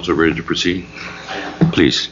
counsel ready to proceed? Please.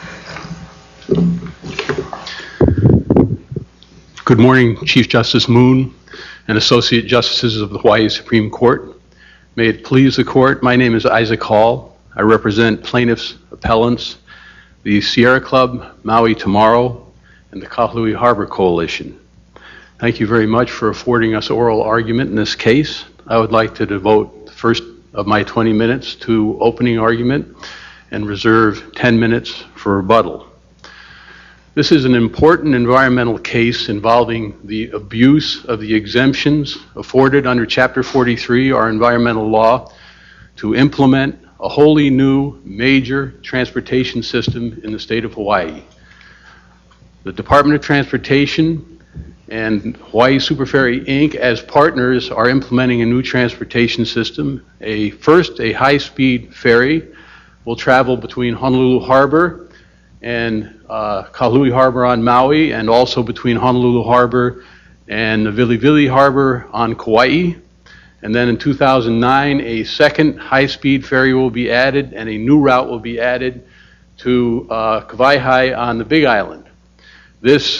Good morning, Chief Justice Moon and Associate Justices of the Hawaii Supreme Court. May it please the Court, my name is Isaac Hall. I represent plaintiffs' appellants, the Sierra Club, Maui Tomorrow, and the Kahului Harbor Coalition. Thank you very much for affording us oral argument in this case. I would like to devote the first of my 20 minutes to opening argument and reserve 10 minutes for rebuttal. This is an important environmental case involving the abuse of the exemptions afforded under Chapter 43, our environmental law, to implement a wholly new major transportation system in the state of Hawaii. The Department of Transportation and Hawaii Superferry, Inc. as partners are implementing a new transportation system. First, a high-speed ferry will travel between Honolulu Harbor and Kahului Harbor on Maui, and also between Honolulu Harbor and the Vilivili Harbor on Kauai. And then in 2009, a second high-speed ferry will be added, and a new route will be added to Kawaihai on the Big Island. These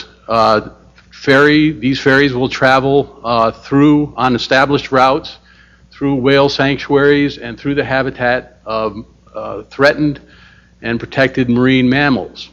ferries will travel through on established routes, through whale sanctuaries, and through the habitat of threatened and protected marine mammals.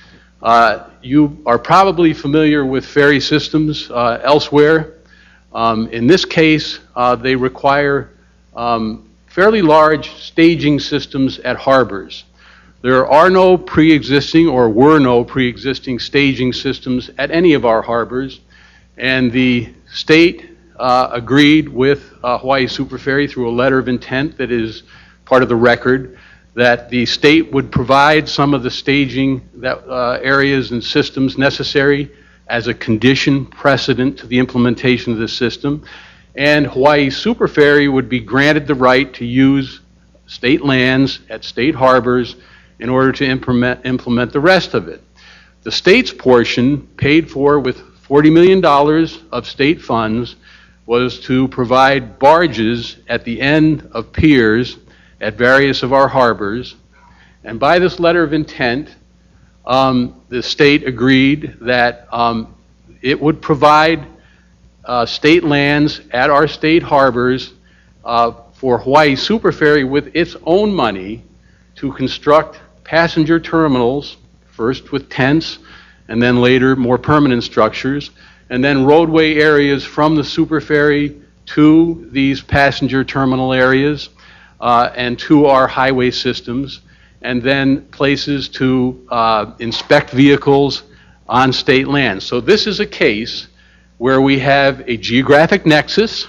You are probably familiar with ferry systems elsewhere. In this case, they require fairly large staging systems at harbors. There are no pre-existing or were no pre-existing staging systems at any of our harbors, and the state agreed with Hawaii Superferry through a letter of intent that is part of the record that the state would provide some of the staging areas and systems necessary as a condition precedent to the implementation of the system, and Hawaii Superferry would be granted the right to use state lands at state harbors in order to implement the rest of it. The state's portion, paid for with $40 million of state funds, was to provide barges at the end of piers at various of our harbors. And by this letter of intent, the state agreed that it would provide state lands at our state harbors for Hawaii Superferry with its own money to construct passenger terminals, first with tents, and then later more permanent structures, and then roadway areas from the Superferry to these passenger terminal areas and to our highway systems, and then places to inspect vehicles on state lands. So this is a case where we have a geographic nexus.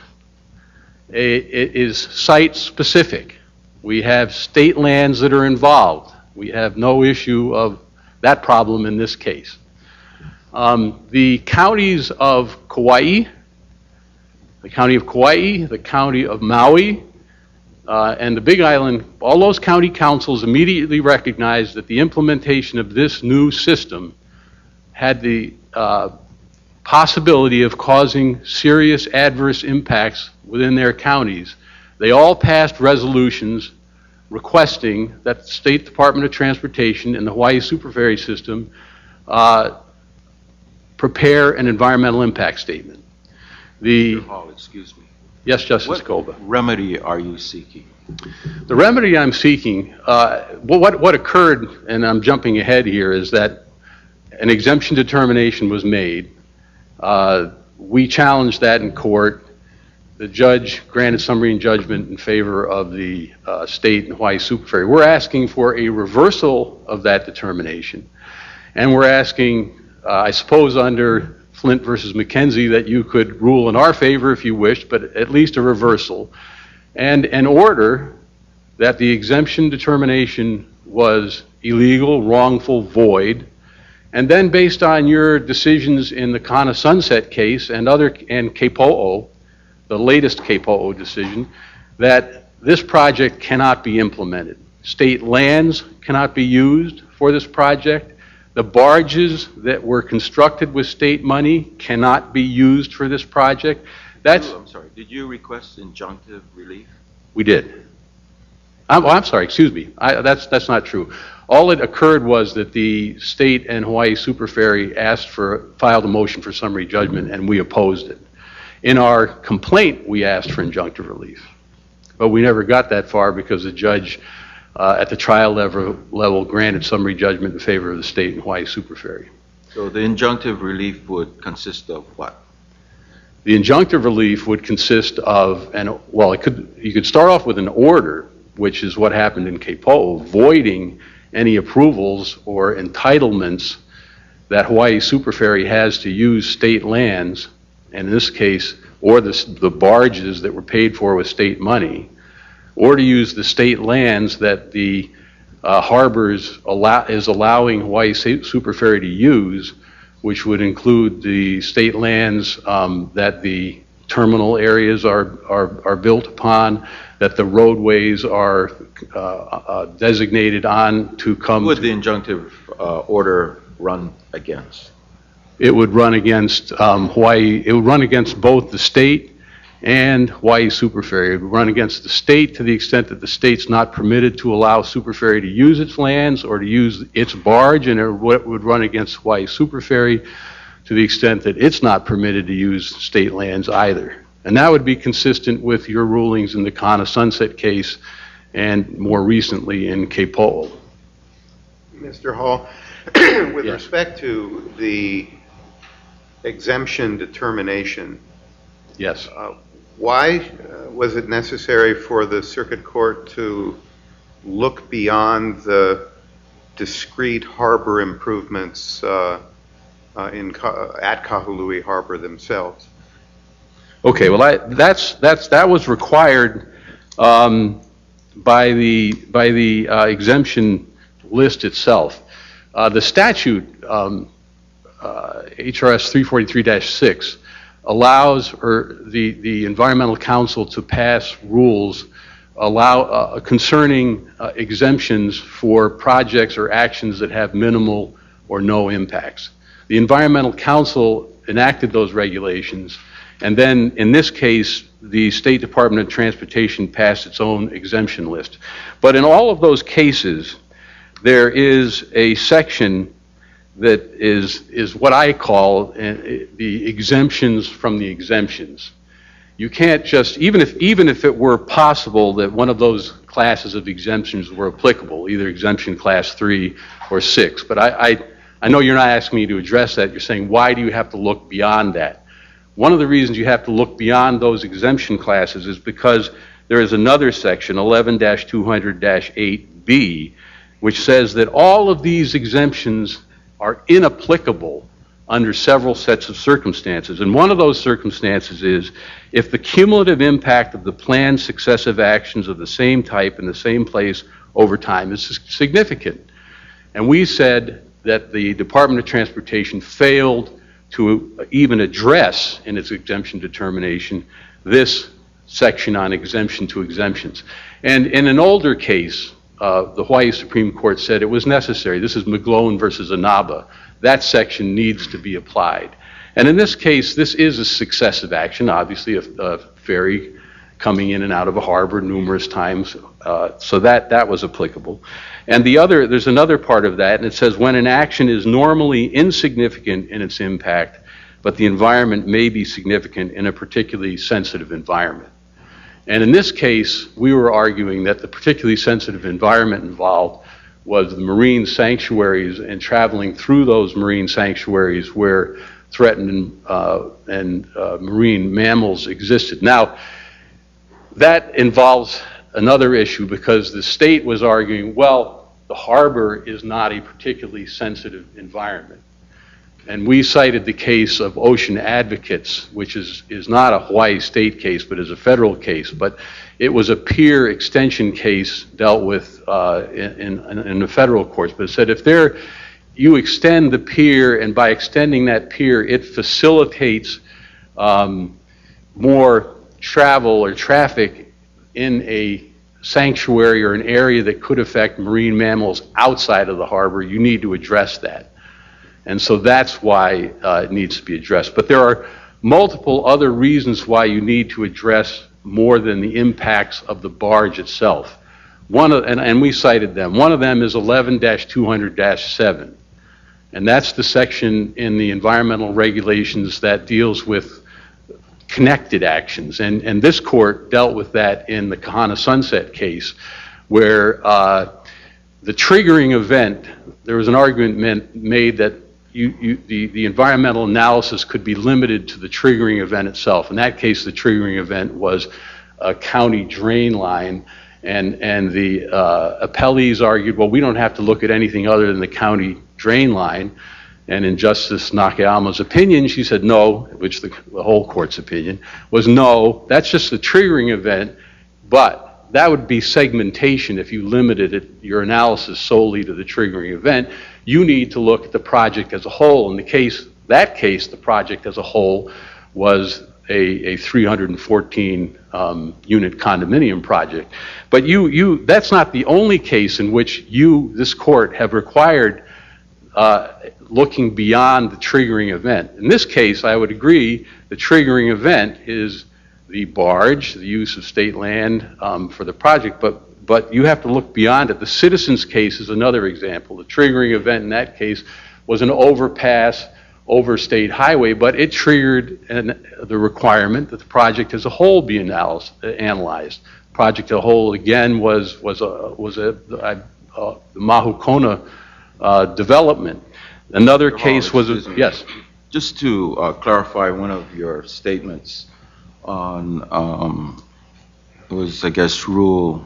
It is site-specific. We have state lands that are involved. We have no issue of that problem in this case. The counties of Kauai, the county of Kauai, the county of Maui, and the Big Island, all those county councils immediately recognized that the implementation of this new system had the possibility of causing serious adverse impacts within their counties. They all passed resolutions requesting that the State Department of Transportation and the Hawaii Superferry system prepare an environmental impact statement. Mr. Hall, excuse me. Yes, Justice Goba. What remedy are you seeking? The remedy I'm seeking, what occurred, and I'm jumping ahead here, is that an exemption determination was made. We challenged that in court. The judge granted summary judgment in favor of the state and Hawaii Superferry. We're asking for a reversal of that determination, and we're asking, I suppose under Flint versus McKenzie, that you could rule in our favor if you wish, but at least a reversal, and an order that the exemption determination was illegal, wrongful, void, and then based on your decisions in the Kana Sunset case and Kepo'o, the latest Kepo'o decision, that this project cannot be implemented. State lands cannot be used for this project. The barges that were constructed with state money cannot be used for this project. I'm sorry, did you request injunctive relief? We did. I'm sorry, excuse me. That's not true. All that occurred was that the state and Hawaii Super Ferry filed a motion for summary judgment, and we opposed it. In our complaint, we asked for injunctive relief, but we never got that far because the judge at the trial level granted summary judgment in favor of the state and Hawaii Super Ferry. So the injunctive relief would consist of what? The injunctive relief would consist of, you could start off with an order, which is what happened in Kepo'o, voiding any approvals or entitlements that Hawaii Super Ferry has to use state lands, and in this case, or the barges that were paid for with state money, or to use the state lands that the harbors is allowing Hawaii Super Ferry to use, which would include the state lands that the terminal areas are built upon, that the roadways are designated on to come. Who would the injunctive order run against? It would run against Hawaii. It would run against both the state and Hawaii Super Ferry. It would run against the state to the extent that the state's not permitted to allow Super Ferry to use its lands or to use its barge, and it would run against Hawaii Super Ferry to the extent that it's not permitted to use state lands either. And that would be consistent with your rulings in the Kana Sunset case and more recently in Kepo'o. Mr. Hall, with Yes. respect to the exemption determination, Yes. why was it necessary for the circuit court to look beyond the discrete harbor improvements at Kahului Harbor themselves? Okay, well, that was required by the exemption list itself. The statute, HRS 343-6, allows the Environmental Council to pass rules concerning exemptions for projects or actions that have minimal or no impacts. The Environmental Council enacted those regulations, and then in this case, the State Department of Transportation passed its own exemption list. But in all of those cases, there is a section that is what I call the exemptions from the exemptions. You can't just, even if it were possible that one of those classes of exemptions were applicable, either exemption class 3 or 6, but I know you're not asking me to address that. You're saying, why do you have to look beyond that? One of the reasons you have to look beyond those exemption classes is because there is another section, 11-200-8B, which says that all of these exemptions are inapplicable under several sets of circumstances. And one of those circumstances is if the cumulative impact of the planned successive actions of the same type in the same place over time is significant. And we said that the Department of Transportation failed to even address in its exemption determination this section on exemption to exemptions. And in an older case, the Hawaii Supreme Court said it was necessary. This is McGlone versus Inaba. That section needs to be applied. And in this case, this is a successive action, obviously a ferry coming in and out of a harbor numerous times, so that was applicable. And there's another part of that, and it says when an action is normally insignificant in its impact, but the environment may be significant in a particularly sensitive environment. And in this case, we were arguing that the particularly sensitive environment involved was the marine sanctuaries and traveling through those marine sanctuaries where threatened marine mammals existed. Now, that involves another issue because the state was arguing, well, the harbor is not a particularly sensitive environment. And we cited the case of Ocean Advocates, which is not a Hawaii state case, but is a federal case. But it was a pier extension case dealt with in the federal courts. But it said if you extend the pier, and by extending that pier, it facilitates more travel or traffic in a sanctuary or an area that could affect marine mammals outside of the harbor, you need to address that. And so that's why it needs to be addressed. But there are multiple other reasons why you need to address more than the impacts of the barge itself. and we cited them. One of them is 11-200-7. And that's the section in the environmental regulations that deals with connected actions. And this court dealt with that in the Kahana Sunset case, where the triggering event, there was an argument made that the environmental analysis could be limited to the triggering event itself. In that case, the triggering event was a county drain line, and the appellees argued, well, we don't have to look at anything other than the county drain line. And in Justice Nakayama's opinion, she said no, which the whole court's opinion was no, that's just the triggering event, but that would be segmentation if you limited your analysis solely to the triggering event. You need to look at the project as a whole. In the case, the project as a whole was a 314 unit condominium project. But that's not the only case in which this court, have required looking beyond the triggering event. In this case, I would agree the triggering event is the barge, the use of state land for the project, but you have to look beyond it. The Citizens case is another example. The triggering event in that case was an overpass over state highway, but it triggered the requirement that the project as a whole be analyzed. The project as a whole, again, was the Mahukona development. Another case was, yes? Just to clarify one of your statements on, it was, I guess, Rule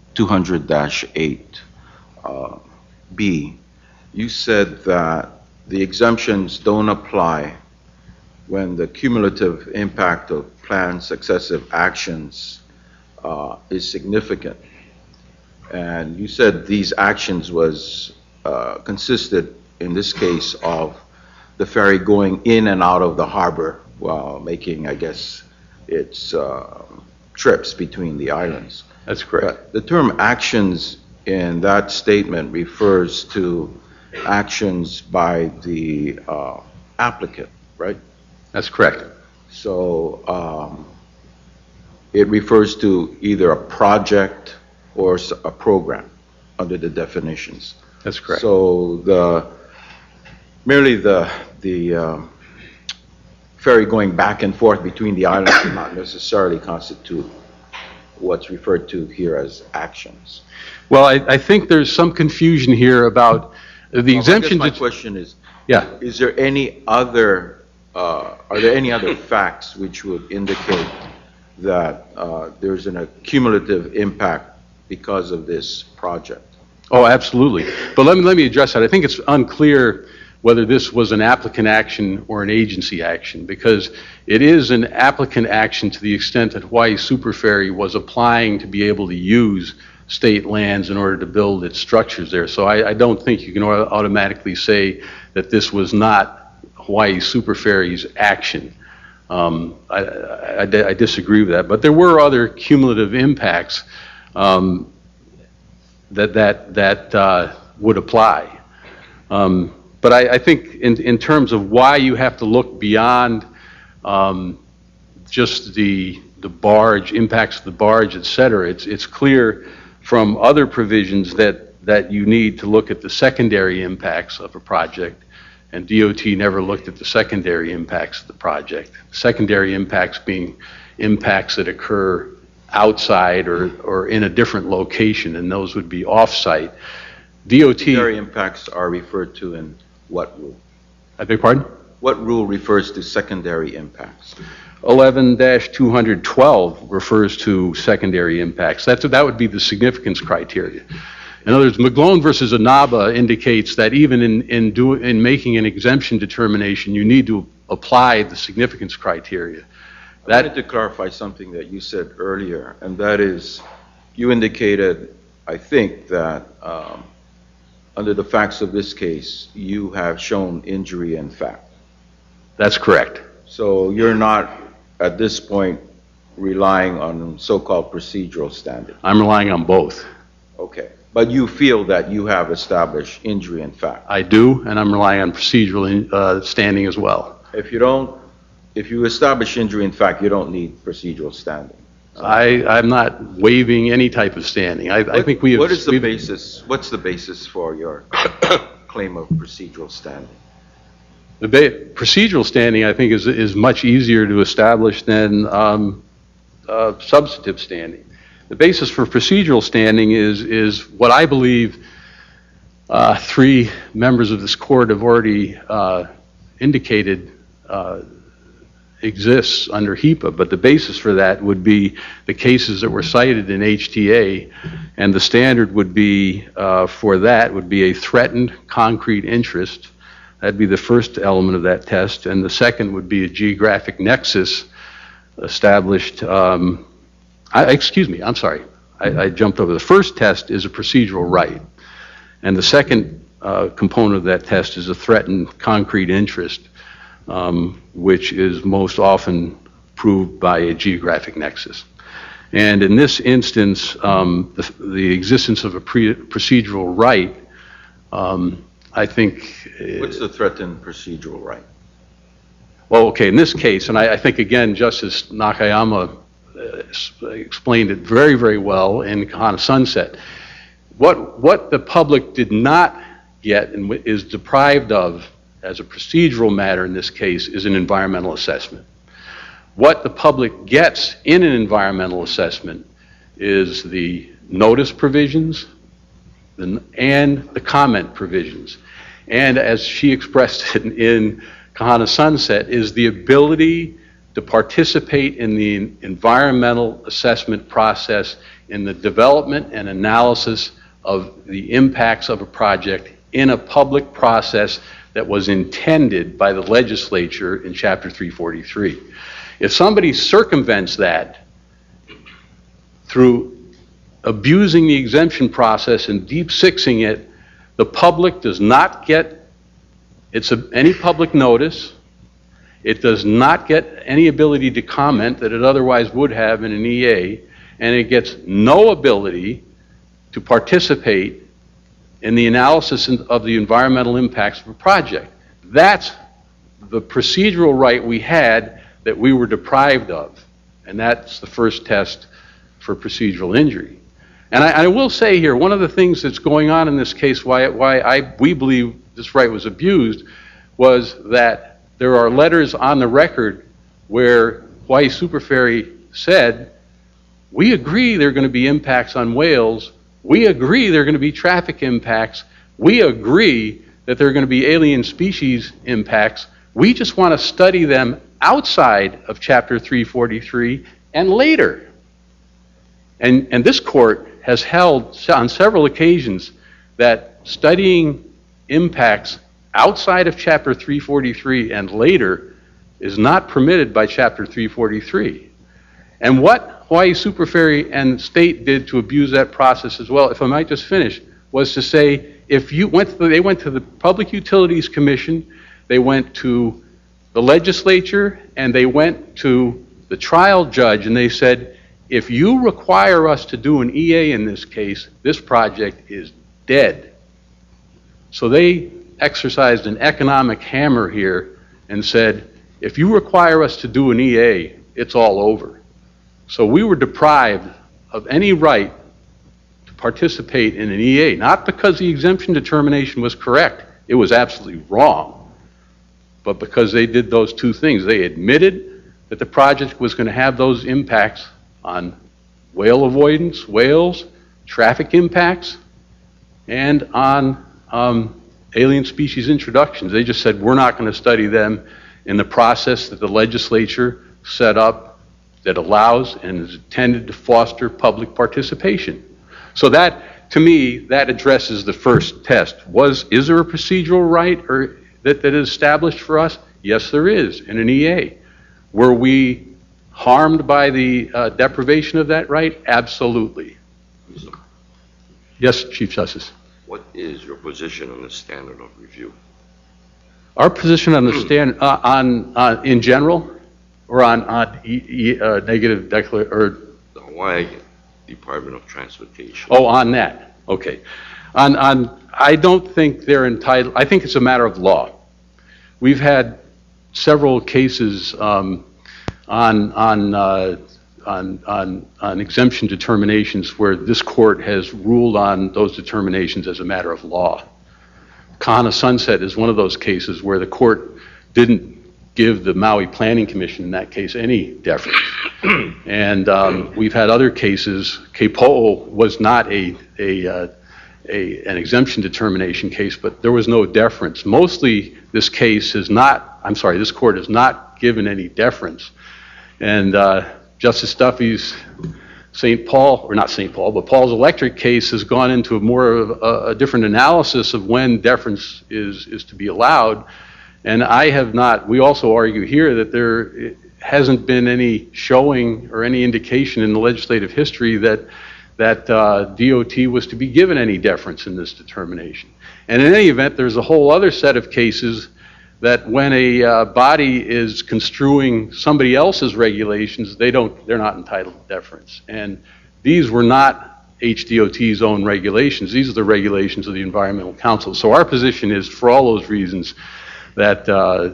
200-8B, you said that the exemptions don't apply when the cumulative impact of planned successive actions is significant. And you said these actions consisted, in this case, of the ferry going in and out of the harbor while making, I guess, its trips between the islands. That's correct. The term actions in that statement refers to actions by the applicant, right? That's correct. So it refers to either a project or a program under the definitions. That's correct. So merely the ferry going back and forth between the islands do not necessarily constitute what's referred to here as actions. Well, I think there's some confusion here about the exemption. My question is, yeah. Is there any other, are there any other facts which would indicate that there's an accumulative impact because of this project? Oh, absolutely. But let me address that. I think it's unclear whether this was an applicant action or an agency action, because it is an applicant action to the extent that Hawaii Super Ferry was applying to be able to use state lands in order to build its structures there. So I don't think you can automatically say that this was not Hawaii Super Ferry's action. I disagree with that. But there were other cumulative impacts that would apply. But I think in terms of why you have to look beyond just the barge, impacts of the barge, et cetera, it's clear from other provisions that you need to look at the secondary impacts of a project, and DOT never looked at the secondary impacts of the project. Secondary impacts being impacts that occur outside or in a different location, and those would be off-site. DOT... Secondary impacts are referred to in what rule? I beg your pardon? What rule refers to secondary impacts? 11-212 refers to secondary impacts. That would be the significance criteria. In other words, McGlone versus Inaba indicates that even in making an exemption determination, you need to apply the significance criteria. I wanted to clarify something that you said earlier, and that is, you indicated, I think, that under the facts of this case, you have shown injury in fact. That's correct. So you're not, at this point, relying on so-called procedural standards? I'm relying on both. Okay. But you feel that you have established injury in fact? I do, and I'm relying on procedural standing as well. If you establish injury in fact, you don't need procedural standing? I'm not waiving any type of standing. I think we have... What's the basis for your claim of procedural standing? The procedural standing, I think, is much easier to establish than substantive standing. The basis for procedural standing is what I believe three members of this court have already indicated exists under HEPA, but the basis for that would be the cases that were cited in HTA, and the standard would be, for that, would be a threatened concrete interest. That'd be the first element of that test, and the second would be a geographic nexus established, excuse me, I'm sorry, I jumped over. The first test is a procedural right, and the second component of that test is a threatened concrete interest, which is most often proved by a geographic nexus. And in this instance, the existence of a procedural right, I think... What's the threatened procedural right? Well, okay, in this case, and I think, again, Justice Nakayama explained it very, very well in Kahana Sunset. What the public did not get and is deprived of as a procedural matter in this case is an environmental assessment. What the public gets in an environmental assessment is the notice provisions and the comment provisions. And as she expressed it in Kahana Sunset, is the ability to participate in the environmental assessment process in the development and analysis of the impacts of a project in a public process that was intended by the legislature in Chapter 343. If somebody circumvents that through abusing the exemption process and deep-sixing it, the public does not get any public notice. It does not get any ability to comment that it otherwise would have in an EA, and it gets no ability to participate in the analysis of the environmental impacts of a project. That's the procedural right we had that we were deprived of, and that's the first test for procedural injury. And I will say here, one of the things that's going on in this case, why we believe this right was abused, was that there are letters on the record where Hawaii Super Ferry said, we agree there are going to be impacts on whales, we agree there are going to be traffic impacts, we agree that there are going to be alien species impacts, we just want to study them outside of Chapter 343 and later. And this court has held on several occasions that studying impacts outside of Chapter 343 and later is not permitted by Chapter 343. And what Hawaii Super Ferry and state did to abuse that process as well, if I might just finish, was to say, if you went to they went to the Public Utilities Commission, they went to the legislature, and they went to the trial judge, and they said, if you require us to do an EA in this case, this project is dead. So they exercised an economic hammer here and said, if you require us to do an EA, it's all over. So we were deprived of any right to participate in an EA, not because the exemption determination was correct, it was absolutely wrong, but because they did those two things. They admitted that the project was going to have those impacts on whale avoidance, whales, traffic impacts, and on alien species introductions. They just said, we're not going to study them in the process that the legislature set up that allows and is intended to foster public participation. So that, to me, that addresses the first test. Is there a procedural right that is established for us? Yes, there is, in an EA. Were we harmed by the deprivation of that right? Absolutely. Yes, Chief Justice. What is your position on the standard of review? Our position on the standard, in general, or on negative declaration, or The Hawaii Department of Transportation. oh, on that. Okay. I don't think they're entitled. I think it's a matter of law. We've had several cases on on exemption determinations where this court has ruled on those determinations as a matter of law. Kahana Sunset is one of those cases where the court didn't give the Maui Planning Commission in that case any deference. And we've had other cases. Kepo'o was not an exemption determination case, but there was no deference. Mostly this court has not given any deference. And Justice Duffy's Paul's Electric case has gone into more of a different analysis of when deference is to be allowed. And we also argue here that there hasn't been any showing or any indication in the legislative history that DOT was to be given any deference in this determination. And in any event, there's a whole other set of cases that when a body is construing somebody else's regulations, they're not entitled to deference. And these were not HDOT's own regulations. These are the regulations of the Environmental Council. So our position is, for all those reasons, that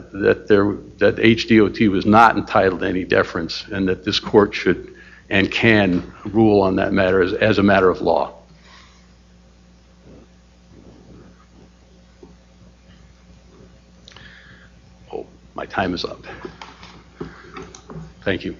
HDOT was not entitled to any deference, and that this court should and can rule on that matter as a matter of law. Oh, my time is up. Thank you.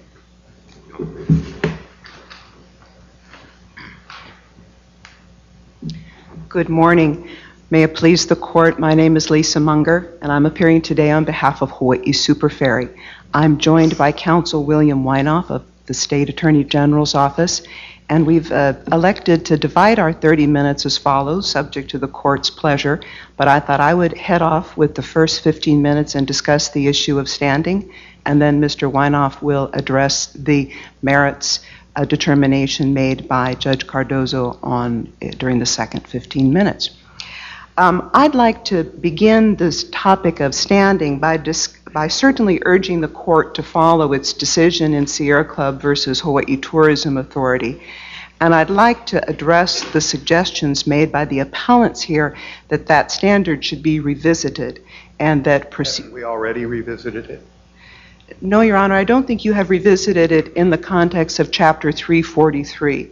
Good morning. May it please the court, my name is Lisa Munger, and I'm appearing today on behalf of Hawaii Super Ferry. I'm joined by Counsel William Weinoff of the State Attorney General's Office, and we've elected to divide our 30 minutes as follows, subject to the court's pleasure, but I thought I would head off with the first 15 minutes and discuss the issue of standing, and then Mr. Weinoff will address the merits determination made by Judge Cardozo during the second 15 minutes. I'd like to begin this topic of standing by certainly urging the court to follow its decision in Sierra Club versus Hawaii Tourism Authority. And I'd like to address the suggestions made by the appellants here that standard should be revisited and that Haven't we already revisited it? No, Your Honor, I don't think you have revisited it in the context of Chapter 343.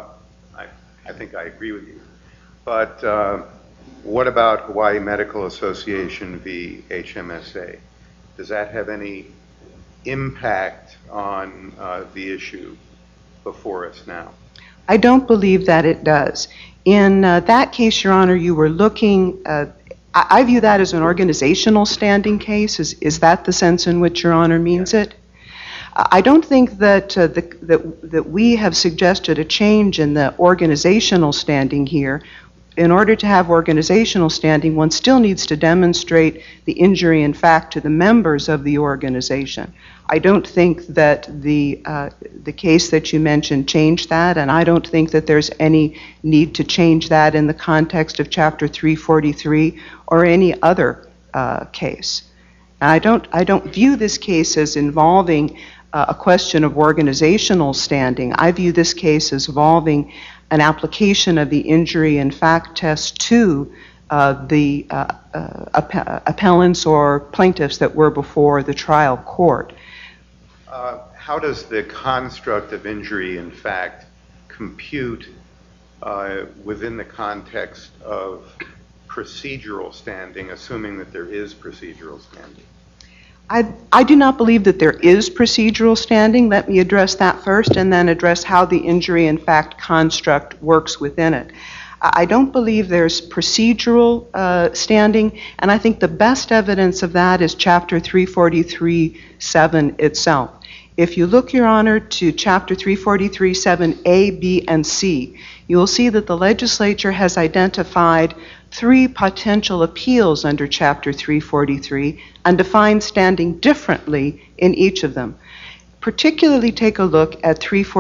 I think I agree with you. But what about Hawaii Medical Association v. HMSA? Does that have any impact on the issue before us now? I don't believe that it does. In that case, Your Honor, you were looking, I view that as an organizational standing case. Is that the sense in which Your Honor means it? I don't think that that we have suggested a change in the organizational standing here. In order to have organizational standing, one still needs to demonstrate the injury in fact to the members of the organization. I don't think that the case that you mentioned changed that, and I don't think that there's any need to change that in the context of Chapter 343 or any other case. And I don't view this case as involving a question of organizational standing. I view this case as involving an application of the injury in fact test to the appellants or plaintiffs that were before the trial court. How does the construct of injury in fact compute within the context of procedural standing, assuming that there is procedural standing? I do not believe that there is procedural standing. Let me address that first and then address how the injury in fact construct works within it. I don't believe there's procedural standing, and I think the best evidence of that is Chapter 343.7 itself. If you look, Your Honor, to Chapter 343.7a, b, and c, you will see that the legislature has identified 3 potential appeals under Chapter 343 and defined standing differently in each of them. Particularly take a look at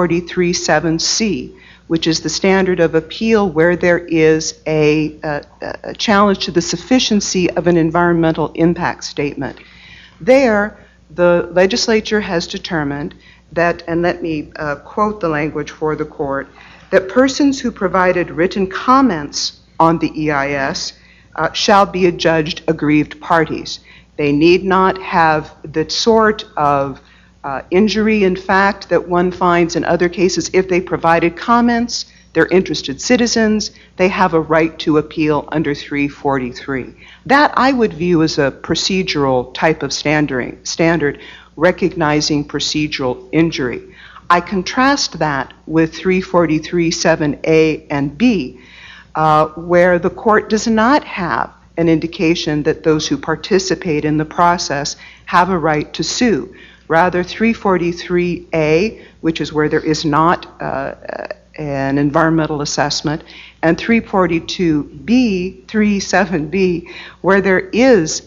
343.7c, which is the standard of appeal where there is a challenge to the sufficiency of an environmental impact statement. There, the legislature has determined that, and let me quote the language for the court, that persons who provided written comments on the EIS shall be adjudged aggrieved parties. They need not have the sort of injury in fact that one finds in other cases. If they provided comments, they're interested citizens, they have a right to appeal under 343. That I would view as a procedural type of standard recognizing procedural injury. I contrast that with 343(7)A and B, where the court does not have an indication that those who participate in the process have a right to sue. Rather, 343A, which is where there is not an environmental assessment, and 342B, 37B, where there is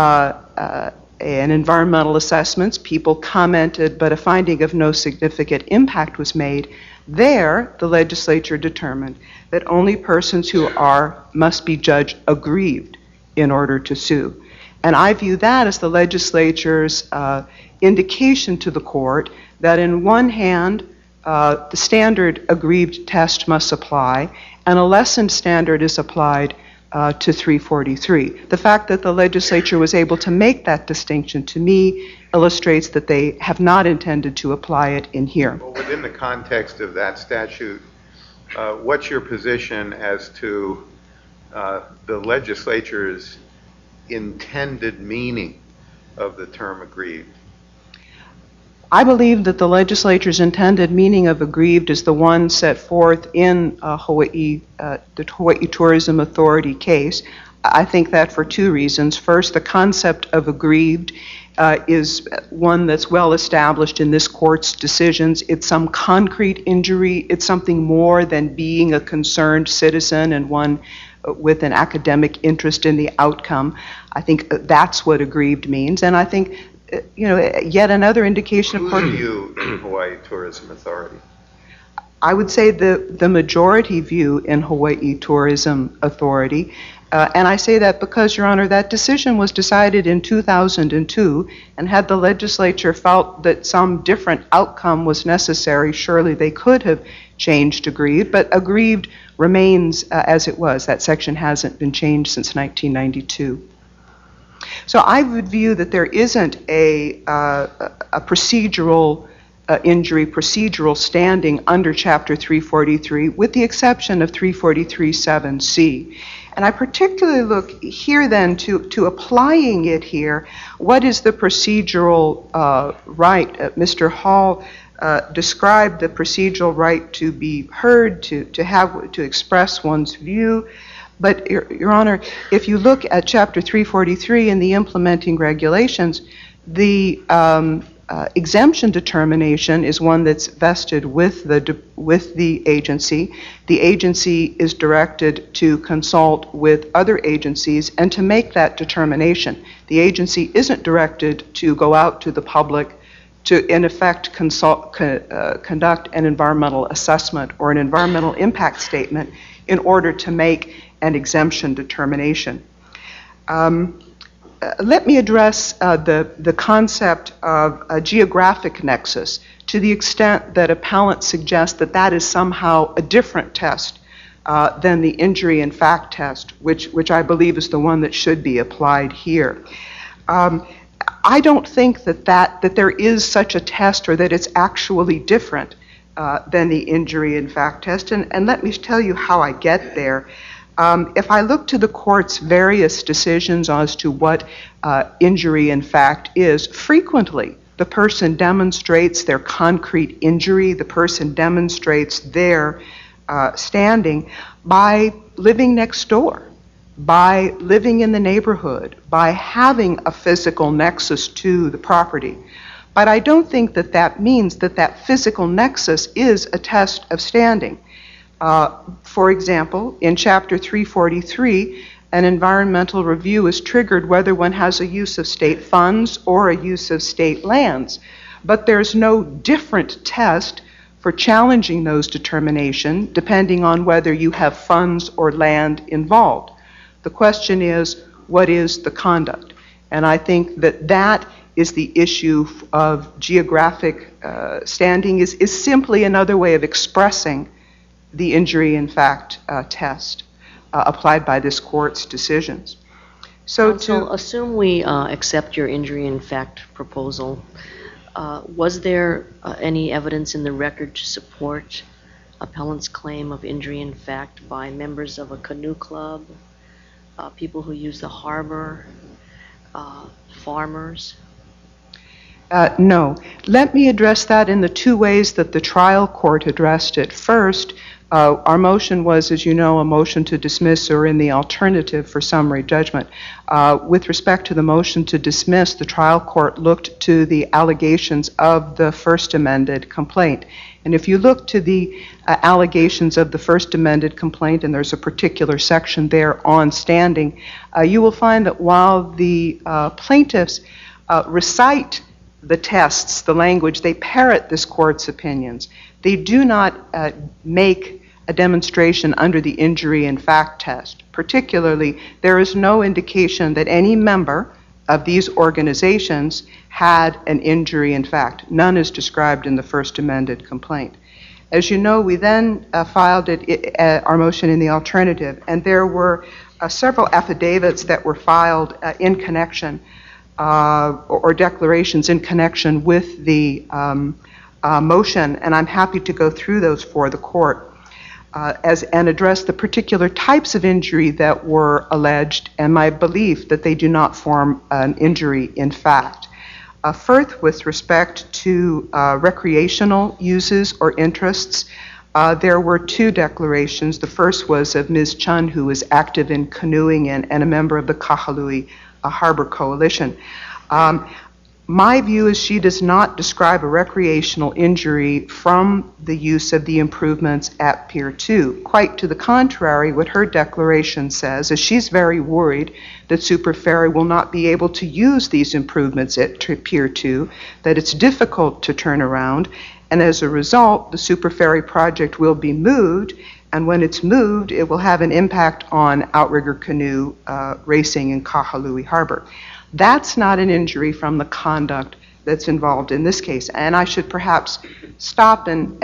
an environmental assessment, people commented, but a finding of no significant impact was made. There, the legislature determined that only persons who must be judged aggrieved in order to sue. And I view that as the legislature's indication to the court that in one hand, the standard aggrieved test must apply, and a lessened standard is applied to 343. The fact that the legislature was able to make that distinction, to me, illustrates that they have not intended to apply it in here. Well, within the context of that statute, what's your position as to the legislature's intended meaning of the term aggrieved? I believe that the legislature's intended meaning of aggrieved is the one set forth in the Hawaii Tourism Authority case. I think that for two reasons. First, the concept of aggrieved is one that's well established in this court's decisions. It's some concrete injury. It's something more than being a concerned citizen and one with an academic interest in the outcome. I think that's what aggrieved means. And I think yet another indication of... Who do you in Hawaii Tourism Authority? I would say the majority view in Hawaii Tourism Authority, and I say that because, Your Honor, that decision was decided in 2002, and had the legislature felt that some different outcome was necessary, surely they could have changed aggrieved, but aggrieved remains as it was. That section hasn't been changed since 1992. So I would view that there isn't a procedural injury, procedural standing under Chapter 343, with the exception of 343(7)C. And I particularly look here then to applying it here. What is the procedural right? Mr. Hall described the procedural right to be heard, to express one's view. But, Your Honor, if you look at Chapter 343 in the implementing regulations, the exemption determination is one that's vested with the agency. The agency is directed to consult with other agencies and to make that determination. The agency isn't directed to go out to the public to, in effect, conduct an environmental assessment or an environmental impact statement in order to make an exemption determination. Let me address the concept of a geographic nexus to the extent that appellants suggest that that is somehow a different test than the injury in fact test, which I believe is the one that should be applied here. I don't think that there is such a test or that it's actually different than the injury in fact test, and let me tell you how I get there. If I look to the court's various decisions as to what injury in fact is, frequently the person demonstrates their concrete injury, the person demonstrates their standing by living next door, by living in the neighborhood, by having a physical nexus to the property. But I don't think that that means that that physical nexus is a test of standing. For example, in Chapter 343, an environmental review is triggered whether one has a use of state funds or a use of state lands. But there's no different test for challenging those determinations depending on whether you have funds or land involved. The question is, what is the conduct? And I think that that is the issue of geographic standing, is simply another way of expressing the injury in fact test applied by this court's decisions. So Counsel, assume we accept your injury in fact proposal. Was there any evidence in the record to support appellant's claim of injury in fact by members of a canoe club, people who use the harbor, farmers? No. Let me address that in the two ways that the trial court addressed it. First, our motion was, as you know, a motion to dismiss or in the alternative for summary judgment. With respect to the motion to dismiss, the trial court looked to the allegations of the first amended complaint. And if you look to the allegations of the first amended complaint, and there's a particular section there on standing, you will find that while the plaintiffs recite the tests, the language, they parrot this court's opinions. They do not make a demonstration under the injury in fact test. Particularly, there is no indication that any member of these organizations had an injury in fact. None is described in the first amended complaint. As you know, we then filed our motion in the alternative, and there were several affidavits that were filed in connection or declarations in connection with the motion, and I'm happy to go through those for the court and address the particular types of injury that were alleged and my belief that they do not form an injury in fact. First, with respect to recreational uses or interests, there were two declarations. The first was of Ms. Chun, who was active in canoeing and a member of the Kahului Harbor Coalition. My view is she does not describe a recreational injury from the use of the improvements at Pier 2. Quite to the contrary, what her declaration says is she's very worried that Super Ferry will not be able to use these improvements at Pier 2, that it's difficult to turn around, and as a result, the Super Ferry project will be moved, and when it's moved, it will have an impact on outrigger canoe racing in Kahului Harbor. That's not an injury from the conduct that's involved in this case. And I should perhaps stop and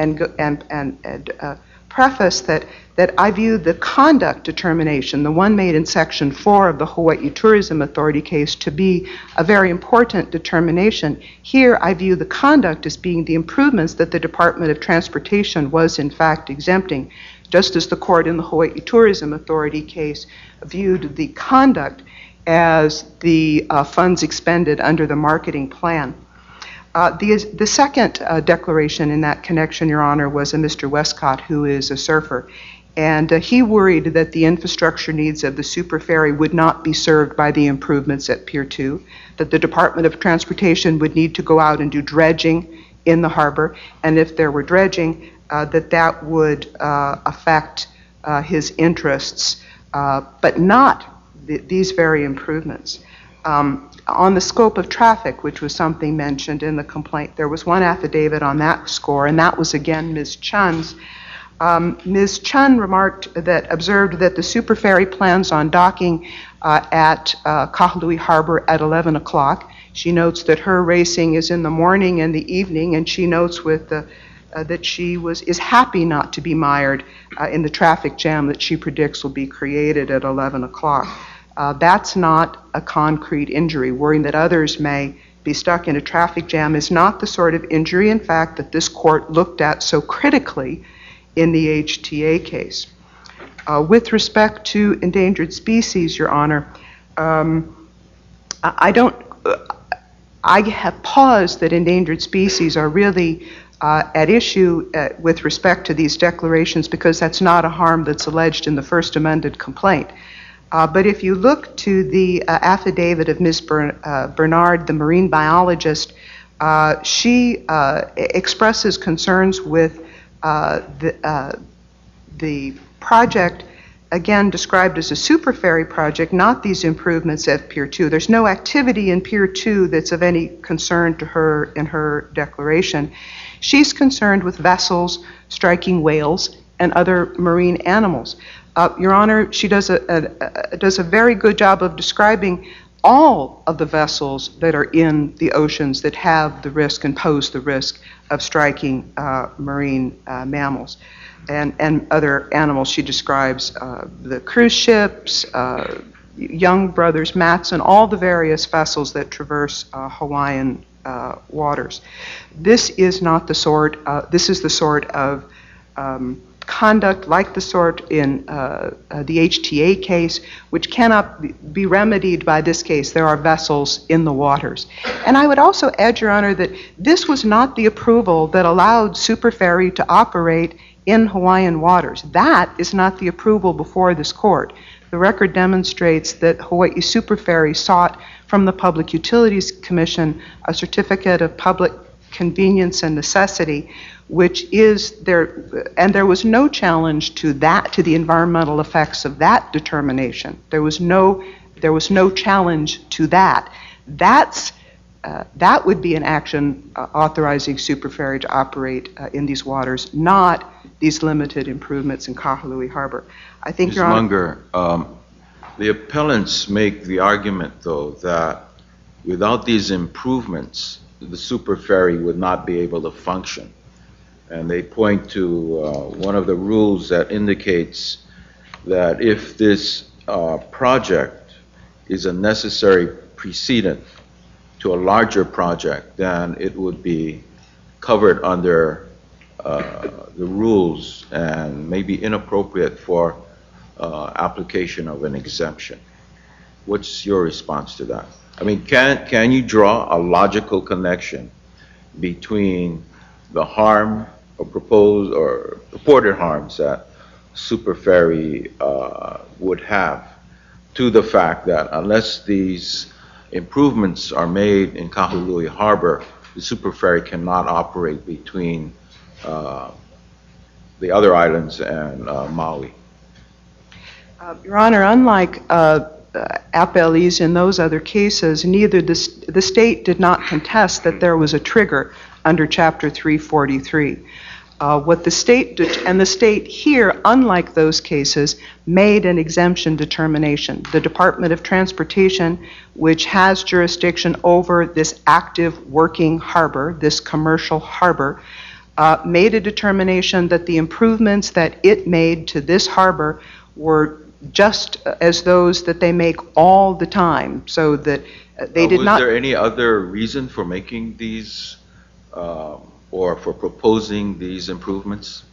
preface that I view the conduct determination, the one made in Section 4 of the Hawaii Tourism Authority case, to be a very important determination. Here, I view the conduct as being the improvements that the Department of Transportation was in fact exempting, just as the court in the Hawaii Tourism Authority case viewed the conduct as the funds expended under the marketing plan. The second declaration in that connection, Your Honor, was a Mr. Westcott, who is a surfer. And he worried that the infrastructure needs of the Super Ferry would not be served by the improvements at Pier 2, that the Department of Transportation would need to go out and do dredging in the harbor, and if there were dredging, that would affect his interests, but not these very improvements. On the scope of traffic, which was something mentioned in the complaint, there was one affidavit on that score, and that was again Ms. Chun's. Ms. Chun observed that the Super Ferry plans on docking at Kahului Harbor at 11 o'clock. She notes that her racing is in the morning and the evening, and she notes that she is happy not to be mired in the traffic jam that she predicts will be created at 11 o'clock. That's not a concrete injury. Worrying that others may be stuck in a traffic jam is not the sort of injury, in fact, that this court looked at so critically in the HTA case. With respect to endangered species, Your Honor, I have paused that endangered species are really at issue with respect to these declarations because that's not a harm that's alleged in the first amended complaint. But if you look to the affidavit of Ms. Bernard, the marine biologist, she expresses concerns with the project, again described as a Super Ferry project, not these improvements at Pier 2. There's no activity in Pier 2 that's of any concern to her in her declaration. She's concerned with vessels striking whales and other marine animals. Your Honor, she does a very good job of describing all of the vessels that are in the oceans that have the risk and pose the risk of striking marine mammals and other animals. She describes the cruise ships, Young Brothers, Matson, all the various vessels that traverse Hawaiian waters. This is not the sort, this is the sort of conduct like the sort in the HTA case, which cannot be remedied by this case. There are vessels in the waters. And I would also add, Your Honor, that this was not the approval that allowed Super Ferry to operate in Hawaiian waters. That is not the approval before this court. The record demonstrates that Hawaii Super Ferry sought from the Public Utilities Commission a certificate of public convenience and necessity, which is there, and there was no challenge to that, to the environmental effects of that determination. There was no challenge to that. That would be an action authorizing Super Ferry to operate in these waters, not these limited improvements in Kahului Harbor. I think, Ms. Your Honor. Munger, the appellants make the argument, though, that without these improvements, the Super Ferry would not be able to function. And they point to one of the rules that indicates that if this project is a necessary precedent to a larger project, then it would be covered under the rules and may be inappropriate for application of an exemption. What's your response to that? I mean, can you draw a logical connection between the harm or proposed or reported harms that Super Ferry would have to the fact that unless these improvements are made in Kahului Harbor, the Super Ferry cannot operate between the other islands and Maui? Your Honor, unlike appellees in those other cases, neither the state did not contest that there was a trigger under Chapter 343. What the state did, and the state here, unlike those cases, made an exemption determination. The Department of Transportation, which has jurisdiction over this active working harbor, this commercial harbor, made a determination that the improvements that it made to this harbor were just as those that they make all the time, so that they did not... Was there any other reason for making these or for proposing these improvements?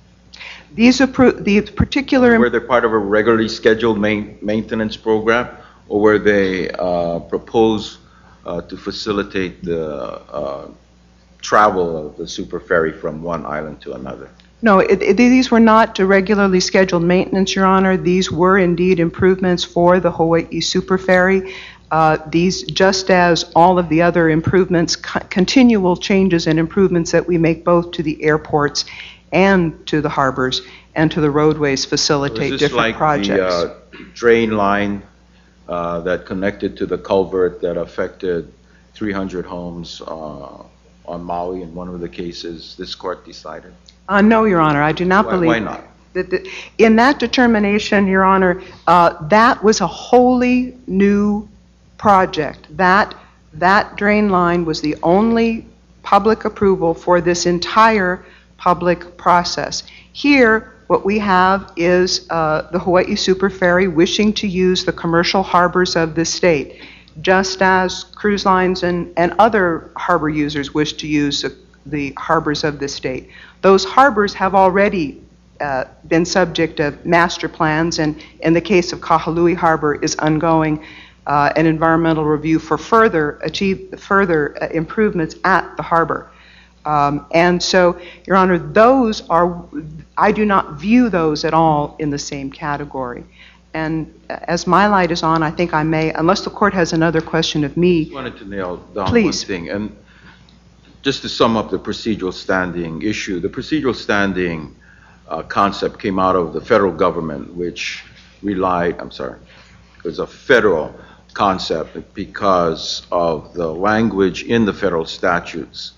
The particular... Were they part of a regularly scheduled maintenance program, or were they proposed to facilitate the travel of the Super Ferry from one island to another? No, these were not regularly scheduled maintenance, Your Honor. These were indeed improvements for the Hawaii Super Ferry. These, just as all of the other improvements, continual changes and improvements that we make both to the airports and to the harbors and to the roadways, facilitate different projects. Is this like the drain line that connected to the culvert that affected 300 homes on Maui in one of the cases this court decided? No, Your Honor, I do not believe... Why not? In that determination, Your Honor, that was a wholly new project. That drain line was the only public approval for this entire public process. Here, what we have is the Hawaii Super Ferry wishing to use the commercial harbors of the state, just as cruise lines and other harbor users wish to use the harbors of the state. Those harbors have already been subject of master plans, and in the case of Kahului Harbor is ongoing an environmental review for further improvements at the harbor. And so, Your Honor, those are, I do not view those at all in the same category. And as my light is on, I think I may, unless the court has another question of me. I wanted to nail down Please. one thing. And just to sum up the procedural standing issue, the procedural standing concept came out of the federal government, which relied, it was a federal concept because of the language in the federal statutes,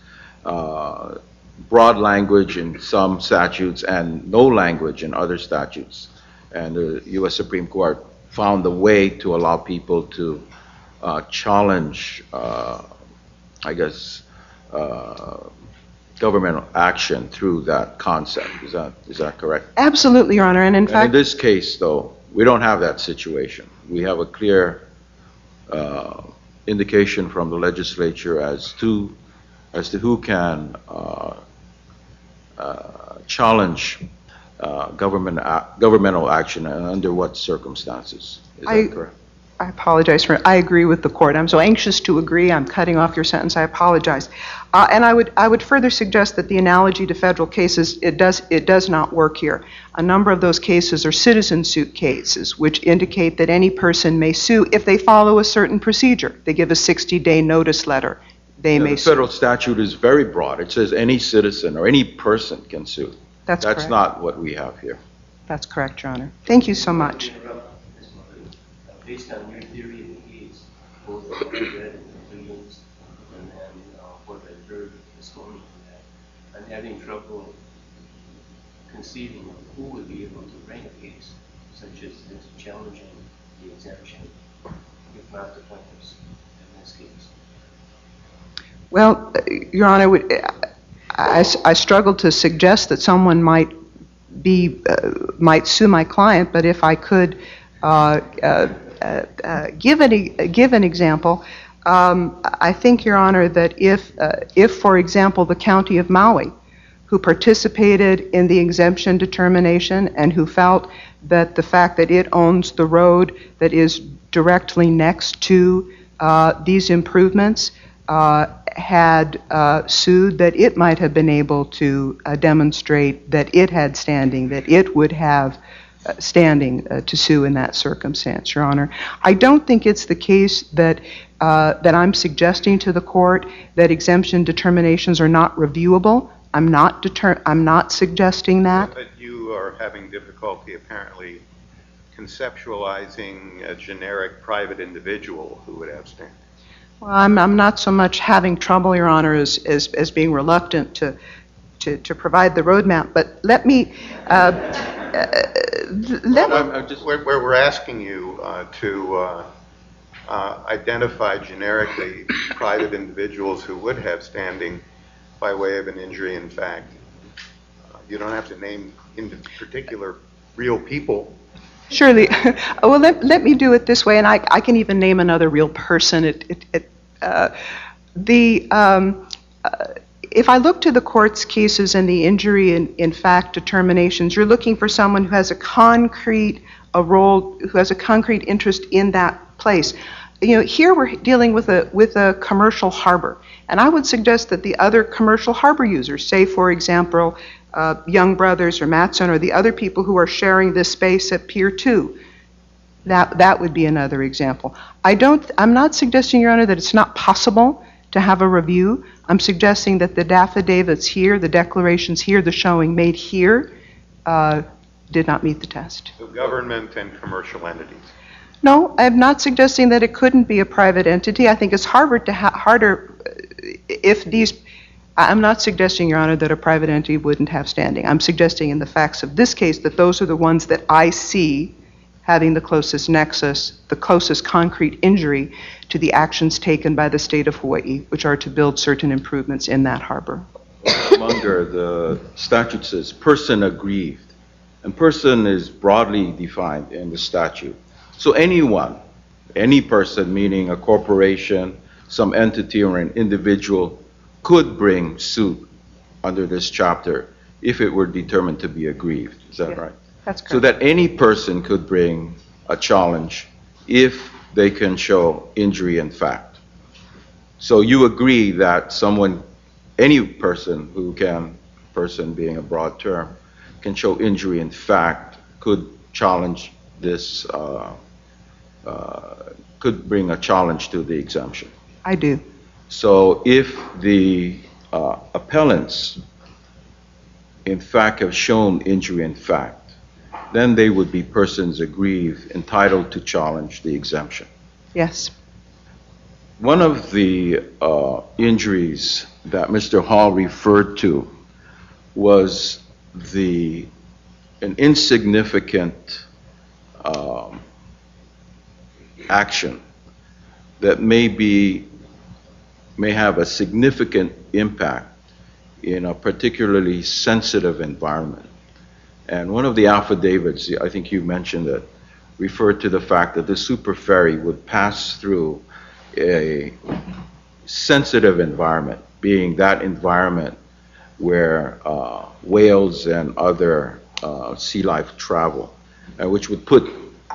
broad language in some statutes and no language in other statutes. And the U.S. Supreme Court found a way to allow people to challenge, governmental action through that concept. Is that correct? Absolutely, Your Honor. And in fact, in this case, though, we don't have that situation. We have a clear indication from the legislature as to as to who can challenge governmental action and under what circumstances. Is that correct? I apologize I agree with the court. I'm so anxious to agree. I'm cutting off your sentence. I apologize. And I would further suggest that the analogy to federal cases, it does not work here. A number of those cases are citizen suit cases, which indicate that any person may sue if they follow a certain procedure. They give a 60-day notice letter. They may The sue. federal statute is very broad. It says any citizen or any person can sue. That's That's correct. not what we have here. That's correct, Your Honor. Thank you so much. Based on your theory of the case, both what I read in the pleadings and then what I heard this morning from that, I'm having trouble conceiving of who would be able to bring a case such as this challenging the exemption, if not the plaintiffs in this case. Well, Your Honor, I struggle to suggest that someone might sue my client, but if I could give an example, I think, Your Honor, that if, for example, the County of Maui, who participated in the exemption determination and who felt that the fact that it owns the road that is directly next to these improvements had sued, that it might have been able to demonstrate that it had standing, that it would have standing to sue in that circumstance, Your Honor. I don't think it's the case that I'm suggesting to the court that exemption determinations are not reviewable. I'm not suggesting that. But you are having difficulty apparently conceptualizing a generic private individual who would have standing. Well, I'm not so much having trouble, Your Honor, as being reluctant to provide the roadmap. But let me. Where we're asking you to identify generically private individuals who would have standing by way of an injury in fact. You don't have to name in particular real people. Surely. Well, let me do it this way, and I can even name another real person. If I look to the court's cases and the injury in fact determinations, you're looking for someone who has a concrete interest in that place. You know, here we're dealing with a commercial harbor, and I would suggest that the other commercial harbor users, say for example, Young Brothers or Matson or the other people who are sharing this space at Pier 2, that would be another example. I'm not suggesting, Your Honor, that it's not possible to have a review. I'm suggesting that the affidavits here, the declarations here, the showing made here, did not meet the test. So government and commercial entities. No, I'm not suggesting that it couldn't be a private entity. I think it's harder if these. I'm not suggesting, Your Honor, that a private entity wouldn't have standing. I'm suggesting in the facts of this case that those are the ones that I see having the closest nexus, the closest concrete injury to the actions taken by the state of Hawaii, which are to build certain improvements in that harbor. Munger, the statute says person aggrieved, and person is broadly defined in the statute. So anyone, any person, meaning a corporation, some entity or an individual, could bring suit under this chapter if it were determined to be aggrieved. Is that right? That's correct. So that any person could bring a challenge if they can show injury in fact. So you agree that any person who can, person being a broad term, can show injury in fact, could challenge this, could bring a challenge to the exemption. I do. So if the appellants in fact have shown injury in fact, then they would be persons aggrieved entitled to challenge the exemption. Yes. One of the injuries that Mr. Hall referred to was an insignificant action that may have a significant impact in a particularly sensitive environment. And one of the affidavits, I think you mentioned it, referred to the fact that the super ferry would pass through a sensitive environment being that environment where whales and other sea life travel, which would put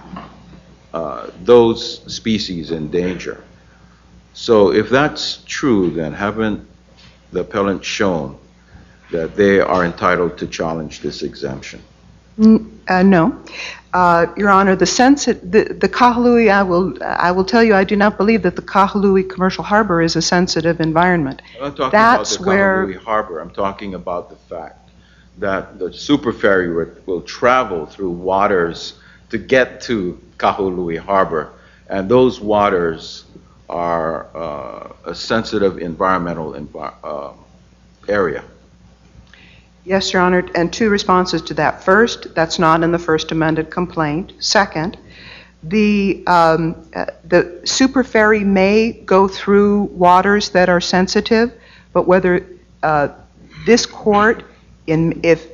those species in danger. So if that's true, then haven't the appellant shown that they are entitled to challenge this exemption? No. Your Honor, the Kahului, I will tell you, I do not believe that the Kahului Commercial Harbor is a sensitive environment. I'm not talking That's about the where- Kahului Harbor. I'm talking about the fact that the super ferry will travel through waters to get to Kahului Harbor, and those waters are a sensitive environmental area. Yes, Your Honor, and two responses to that. First, that's not in the first amended complaint. Second, the super ferry may go through waters that are sensitive, but whether this court, if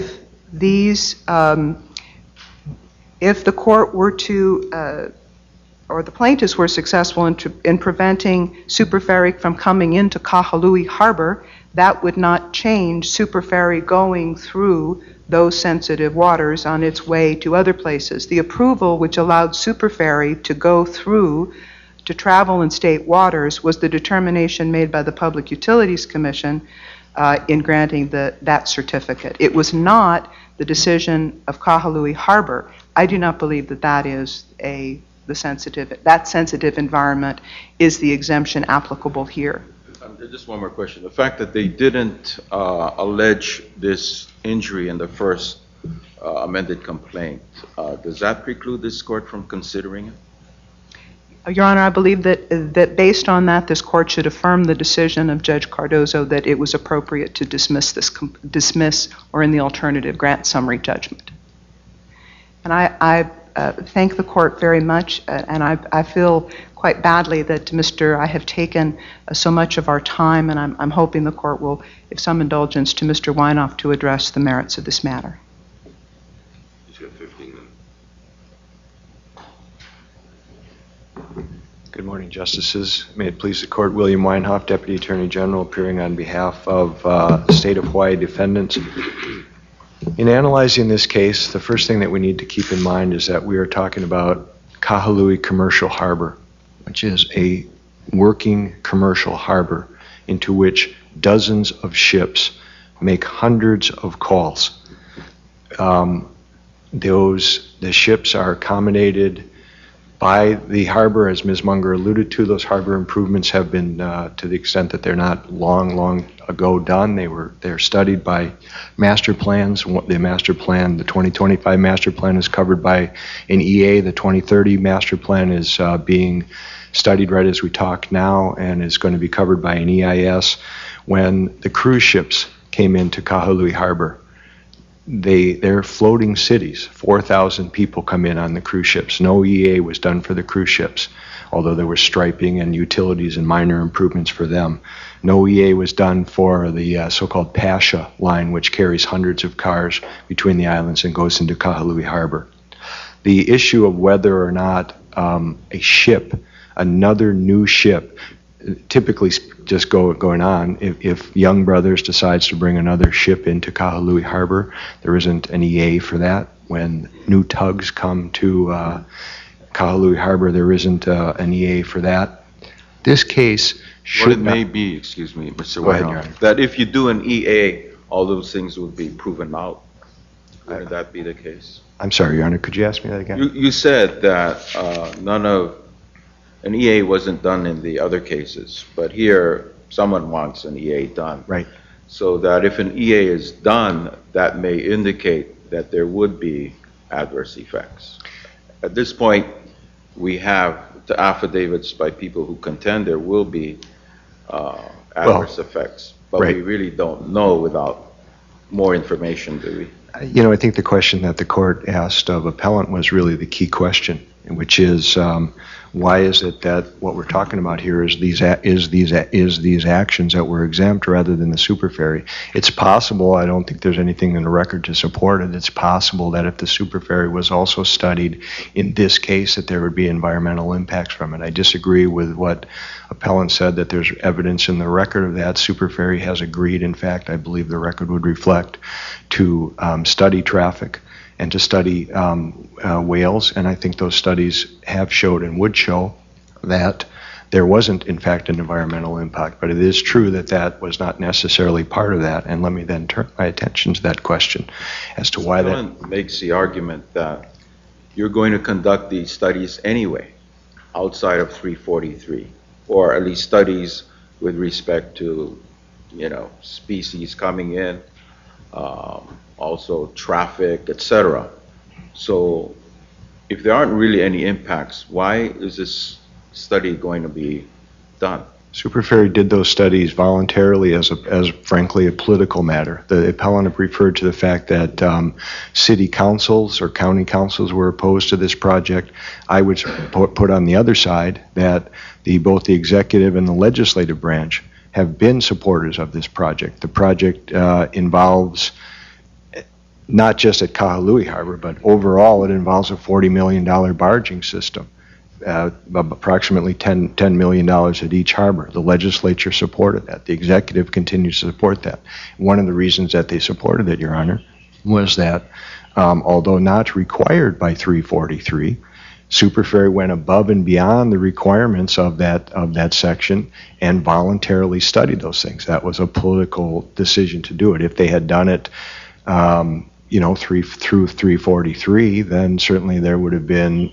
the court were to, or the plaintiffs were successful in preventing super ferry from coming into Kahului Harbor, that would not change super ferry going through those sensitive waters on its way to other places. The approval which allowed super ferry to go through to travel in state waters was the determination made by the Public Utilities Commission in granting that certificate. It was not the decision of Kahului Harbor. I do not believe that is that sensitive environment is the exemption applicable here. Just one more question. The fact that they didn't allege this injury in the first amended complaint, does that preclude this court from considering it? Your Honor, I believe that based on that, this court should affirm the decision of Judge Cardozo that it was appropriate to dismiss or in the alternative grant summary judgment. And I thank the court very much, and I feel quite badly that I have taken so much of our time, and I'm hoping the court will give some indulgence to Mr. Weinoff to address the merits of this matter. He's got 15 minutes. Good morning, Justices. May it please the Court, William Weinhoff, Deputy Attorney General, appearing on behalf of the State of Hawaii defendants. In analyzing this case, the first thing that we need to keep in mind is that we are talking about Kahului Commercial Harbor, which is a working commercial harbor into which dozens of ships make hundreds of calls. The ships are accommodated by the harbor, as Ms. Munger alluded to. Those harbor improvements have been, to the extent that they're not long ago done, they're studied by master plans. The master plan, the 2025 master plan, is covered by an EA. The 2030 master plan is being studied right as we talk now and is going to be covered by an EIS. When the cruise ships came into Kahului Harbor, they're floating cities. 4,000 people come in on the cruise ships. No EA was done for the cruise ships, although there was striping and utilities and minor improvements for them. No EA was done for the so-called Pasha line, which carries hundreds of cars between the islands and goes into Kahului Harbor. The issue of whether or not a ship, another new ship, typically just going on, if Young Brothers decides to bring another ship into Kahului Harbor, there isn't an EA for that. When new tugs come to Kahului Harbor, there isn't an EA for that. This case should What it may be, excuse me, Mr. Weinoff, that if you do an EA, all those things will be proven out. Would that be the case? I'm sorry, Your Honor, could you ask me that again? You said that an EA wasn't done in the other cases, but here someone wants an EA done. Right. So that if an EA is done, that may indicate that there would be adverse effects. At this point, we have the affidavits by people who contend there will be adverse effects, but we really don't know without more information, do we? You know, I think the question that the court asked of appellant was really the key question. which is why is it that what we're talking about here is these actions that were exempt rather than the super ferry? It's possible, I don't think there's anything in the record to support it, it's possible that if the super ferry was also studied in this case that there would be environmental impacts from it. I disagree with what appellant said, that there's evidence in the record of that. Super ferry has agreed, in fact, I believe the record would reflect, to study traffic and to study whales, and I think those studies have showed and would show that there wasn't, in fact, an environmental impact. But it is true that that was not necessarily part of that, and let me then turn my attention to that question as to why that makes the argument that you're going to conduct these studies anyway outside of 343, or at least studies with respect to, species coming in, also traffic, etc. So if there aren't really any impacts, why is this study going to be done? Super Ferry did those studies voluntarily as frankly a political matter. The appellant referred to the fact that city councils or county councils were opposed to this project. I would put on the other side that both the executive and the legislative branch have been supporters of this project. The project involves not just at Kahului Harbor, but overall it involves a $40 million barging system, approximately $10 million at each harbor. The legislature supported that. The executive continues to support that. One of the reasons that they supported it, Your Honor, was that although not required by 343, Super Ferry went above and beyond the requirements of that section and voluntarily studied those things. That was a political decision to do it. If they had done it through 343, then certainly there would have been,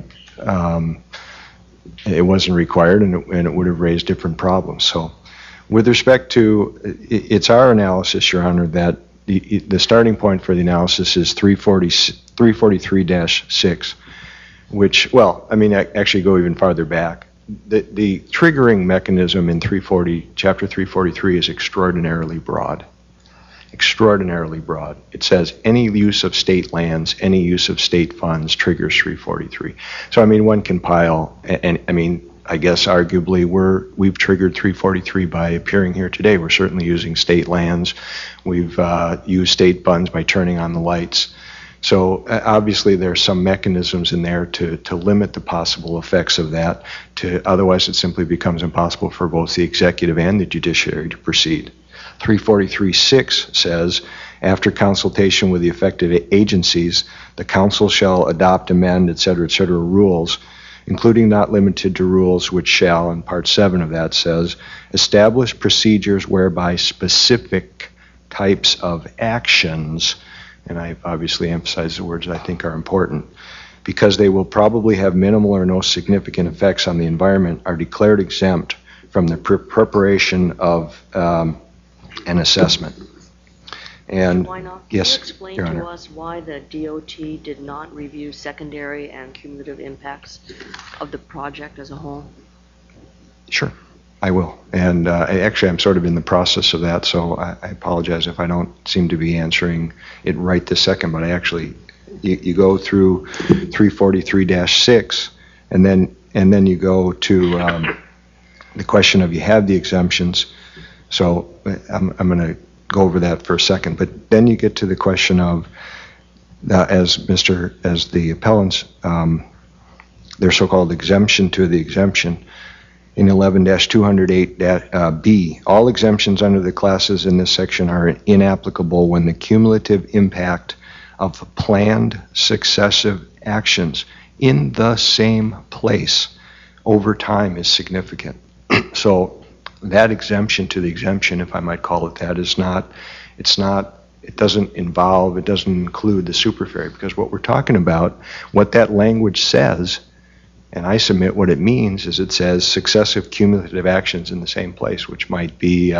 it wasn't required and it would have raised different problems. So with respect to, it's our analysis, Your Honor, that the starting point for the analysis is 343-6, which, well, I mean, actually go even farther back. The triggering mechanism in Chapter 343 is extraordinarily broad. Extraordinarily broad. It says any use of state lands, any use of state funds triggers 343. So I mean, one can pile, and I mean, I guess arguably we've triggered 343 by appearing here today. We're certainly using state lands. We've used state funds by turning on the lights. So obviously there's some mechanisms in there to limit the possible effects of that. Otherwise it simply becomes impossible for both the executive and the judiciary to proceed. 343-6 says, after consultation with the affected agencies, the council shall adopt, amend, et cetera, rules, including not limited to rules which shall, and Part 7 of that says, establish procedures whereby specific types of actions, and I obviously emphasize the words I think are important, because they will probably have minimal or no significant effects on the environment, are declared exempt from the preparation of an assessment. And why not? Yes, Can you explain Your to Honor. us why the DOT did not review secondary and cumulative impacts of the project as a whole? Sure, I will. And actually, I'm sort of in the process of that, so I apologize if I don't seem to be answering it right this second, but I actually, you go through 343-6, and then you go to the question of you have the exemptions. So I'm going to go over that for a second, but then you get to the question of, as the appellants, their so-called exemption to the exemption in 11-208-B. All exemptions under the classes in this section are inapplicable when the cumulative impact of planned successive actions in the same place over time is significant. So that exemption to the exemption, if I might call it that, it doesn't include the super ferry, because what we're talking about, what that language says, and I submit what it means, is it says successive cumulative actions in the same place, which might be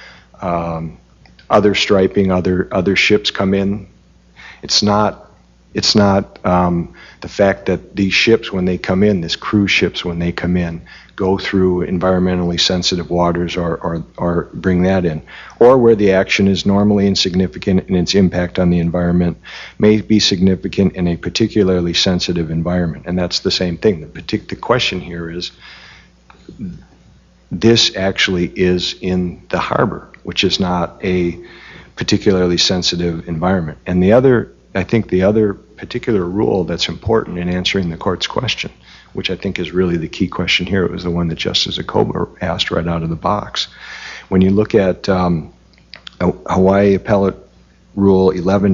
other striping, other ships come in. It's not It's not the fact that these ships, when they come in, these cruise ships, when they come in, go through environmentally sensitive waters or bring that in, or where the action is normally insignificant and its impact on the environment may be significant in a particularly sensitive environment. And that's the same thing. The question here is, this actually is in the harbor, which is not a particularly sensitive environment. And I think the other particular rule that's important in answering the court's question, which I think is really the key question here, it was the one that Justice Acoba asked right out of the box. When you look at Hawaii Appellate Rule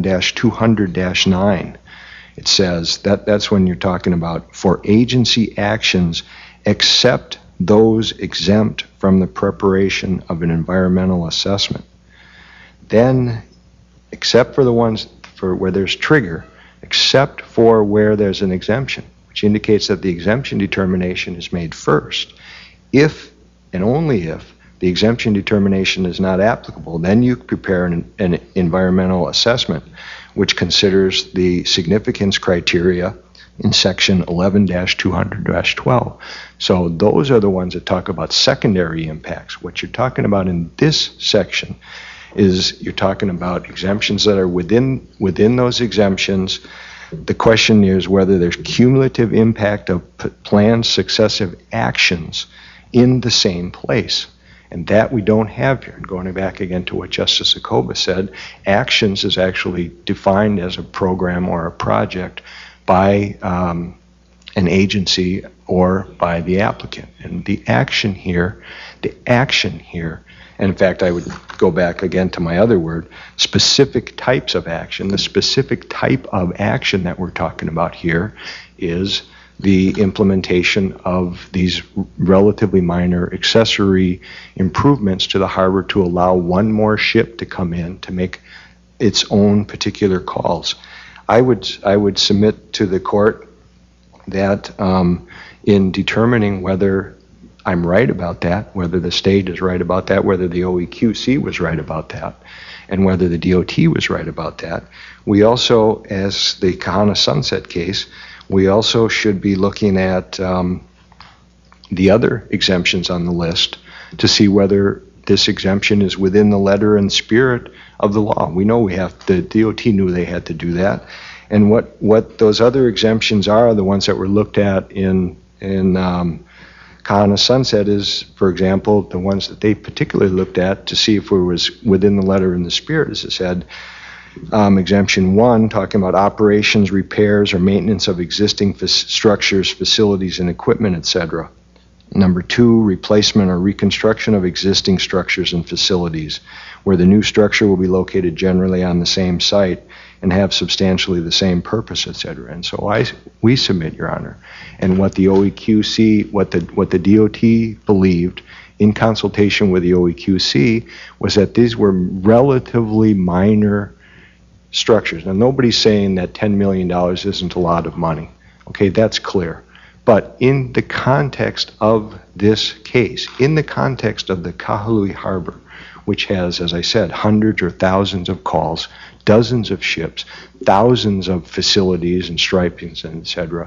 11-200-9, it says that's when you're talking about for agency actions except those exempt from the preparation of an environmental assessment. Then, except for the ones for where there's trigger, except for where there's an exemption, which indicates that the exemption determination is made first. If and only if the exemption determination is not applicable, then you prepare an environmental assessment, which considers the significance criteria in section 11-200-12. So those are the ones that talk about secondary impacts. What you're talking about in this section is you're talking about exemptions that are within those exemptions. The question is whether there's cumulative impact of planned successive actions in the same place. And that we don't have here. And going back again to what Justice Acoba said, actions is actually defined as a program or a project by an agency or by the applicant. And the action here, and in fact I would go back again to my other word, specific types of action. The specific type of action that we're talking about here is the implementation of these relatively minor accessory improvements to the harbor to allow one more ship to come in to make its own particular calls. I would submit to the court that in determining whether I'm right about that, whether the state is right about that, whether the OEQC was right about that, and whether the DOT was right about that, we also, as the Kahana Sunset case, we also should be looking at the other exemptions on the list to see whether this exemption is within the letter and spirit of the law. We know the DOT knew they had to do that. And what those other exemptions are the ones that were looked at in Kahana Sunset is, for example, the ones that they particularly looked at to see if it was within the letter and the spirit, as it said. Exemption 1, talking about operations, repairs, or maintenance of existing structures, facilities, and equipment, etc. Number 2, replacement or reconstruction of existing structures and facilities, where the new structure will be located generally on the same site and have substantially the same purpose, etc. And so we submit, Your Honor, and what the OEQC, what the DOT believed in consultation with the OEQC was that these were relatively minor structures. Now, nobody's saying that $10 million isn't a lot of money. Okay, that's clear. But in the context of this case, in the context of the Kahului Harbor, which has, as I said, hundreds or thousands of calls, dozens of ships, thousands of facilities and stripings, and et cetera,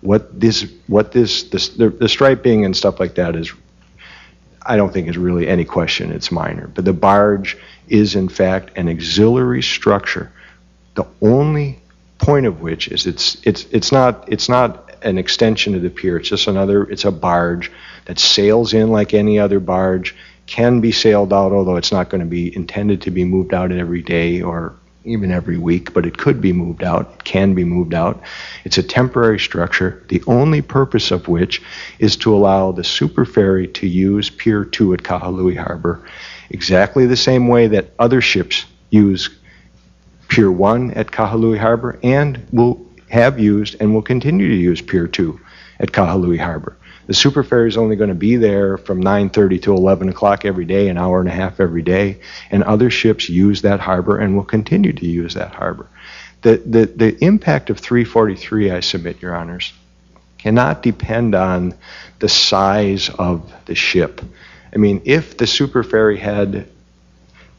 the striping and stuff like that is, I don't think is really any question, it's minor. But the barge is in fact an auxiliary structure, the only point of which is it's not an extension of the pier, it's a barge that sails in like any other barge, can be sailed out, although it's not going to be intended to be moved out every day or even every week, but it could be moved out, can be moved out. It's a temporary structure, the only purpose of which is to allow the super ferry to use Pier 2 at Kahului Harbor exactly the same way that other ships use Pier 1 at Kahului Harbor and will have used and will continue to use Pier 2 at Kahului Harbor. The super ferry is only going to be there from 9:30 to 11 o'clock every day, an hour and a half every day, and other ships use that harbor and will continue to use that harbor. The impact of 343, I submit, Your Honors, cannot depend on the size of the ship. I mean, if the super ferry had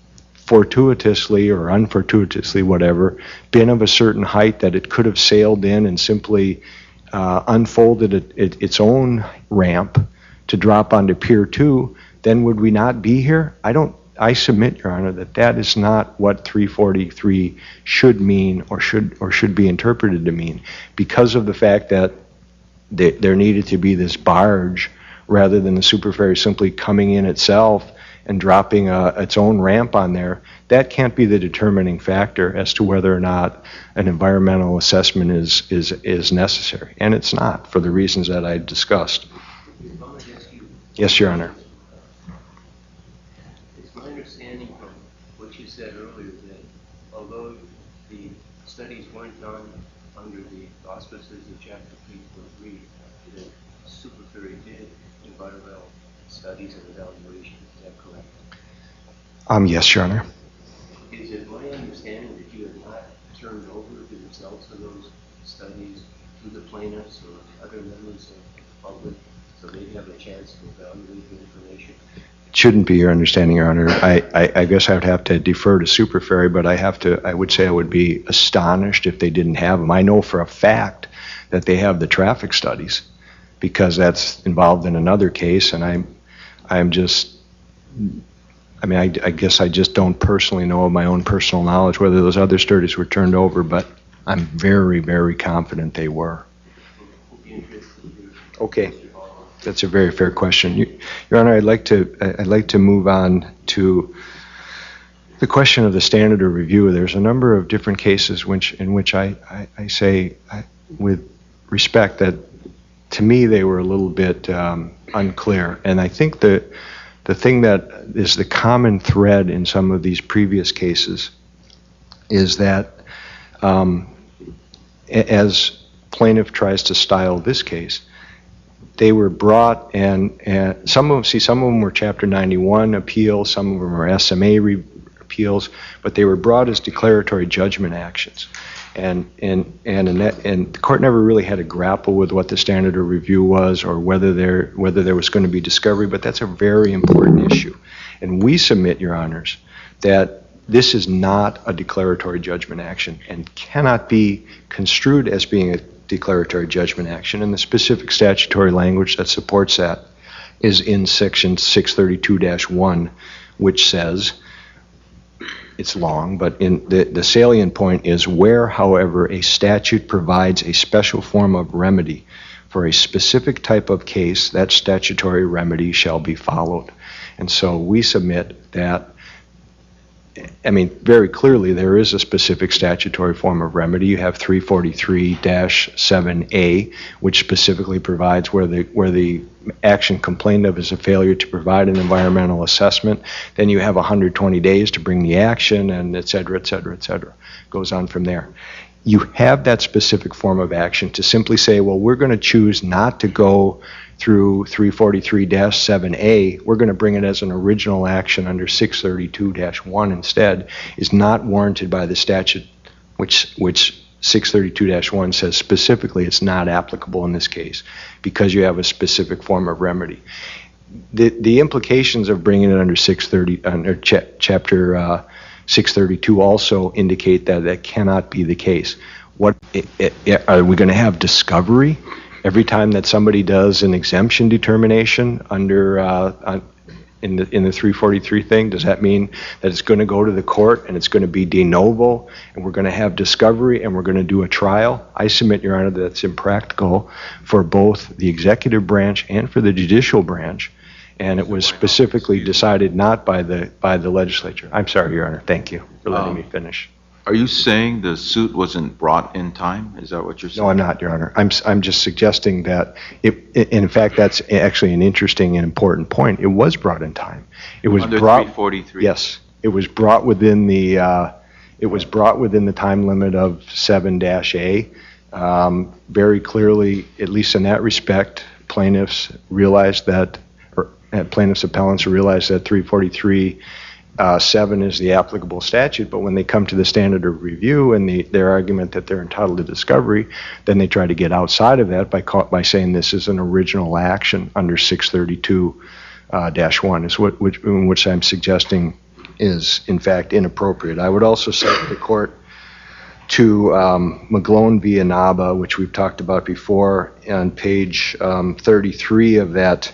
fortuitously or unfortuitously, whatever, been of a certain height that it could have sailed in and simply unfolded its own ramp to drop onto Pier 2, then would we not be here? I submit, Your Honor, that is not what 343 should mean or should be interpreted to mean, because of the fact that there needed to be this barge rather than the super ferry simply coming in itself and dropping its own ramp on there. That can't be the determining factor as to whether or not an environmental assessment is necessary, and it's not, for the reasons that I discussed. Yes, Your Honor. It's my understanding from what you said earlier that although the studies weren't done under the auspices of Chapter 343, the super ferry did environmental studies and evaluations. Is that correct? Yes, Your Honor. Is it my understanding that you have not turned over the results of those studies to the plaintiffs or other members of the public so they have a chance to evaluate the information? It shouldn't be your understanding, Your Honor. I guess I would have to defer to super ferry, but I would say I would be astonished if they didn't have them. I know for a fact that they have the traffic studies because that's involved in another case, and I guess I just don't personally know of my own personal knowledge whether those other studies were turned over, but I'm very, very confident they were. Okay, that's a very fair question. Your Honor, I'd like to move on to the question of the standard of review. There's a number of different cases in which I say with respect that to me they were a little bit unclear, and I think that the thing that is the common thread in some of these previous cases is that as plaintiff tries to style this case, they were brought and some of them were Chapter 91 appeals, some of them were SMA appeals, but they were brought as declaratory judgment actions. And the court never really had to grapple with what the standard of review was or whether there was going to be discovery, but that's a very important issue. And we submit, Your Honors, that this is not a declaratory judgment action and cannot be construed as being a declaratory judgment action. And the specific statutory language that supports that is in Section 632-1, which says, it's long, but in the salient point is where, however, a statute provides a special form of remedy for a specific type of case, that statutory remedy shall be followed. And so we submit that, very clearly there is a specific statutory form of remedy. You have 343-7A, which specifically provides where the action complained of is a failure to provide an environmental assessment. Then you have 120 days to bring the action, and et cetera, et cetera, et cetera. Goes on from there. You have that specific form of action to simply say, well, we're going to choose not to go through 343-7A, we're going to bring it as an original action under 632-1 instead, is not warranted by the statute, which 632-1 says specifically it's not applicable in this case because you have a specific form of remedy. The implications of bringing it under Chapter 632 also indicate that that cannot be the case. Are we going to have discovery every time that somebody does an exemption determination under in the 343 thing? Does that mean that it's going to go to the court and it's going to be de novo and we're going to have discovery and we're going to do a trial? I submit, Your Honor, that that's impractical for both the executive branch and for the judicial branch, and it was specifically decided not by the legislature. I'm sorry, Your Honor. Thank you for letting me finish. Are you saying the suit wasn't brought in time? Is that what you're saying? No, I'm not, Your Honor. I'm just suggesting that, in fact, that's actually an interesting and important point. It was brought in time. It was under brought, 343? Yes. It was brought within the time limit of 7-A. Very clearly, at least in that respect, plaintiffs appellants realized that 343 7 is the applicable statute, but when they come to the standard of review and their argument that they're entitled to discovery, then they try to get outside of that by saying this is an original action under 632-1, in which I'm suggesting is in fact inappropriate. I would also cite the court to McGlone v. Inaba, which we've talked about before, on page 33 of that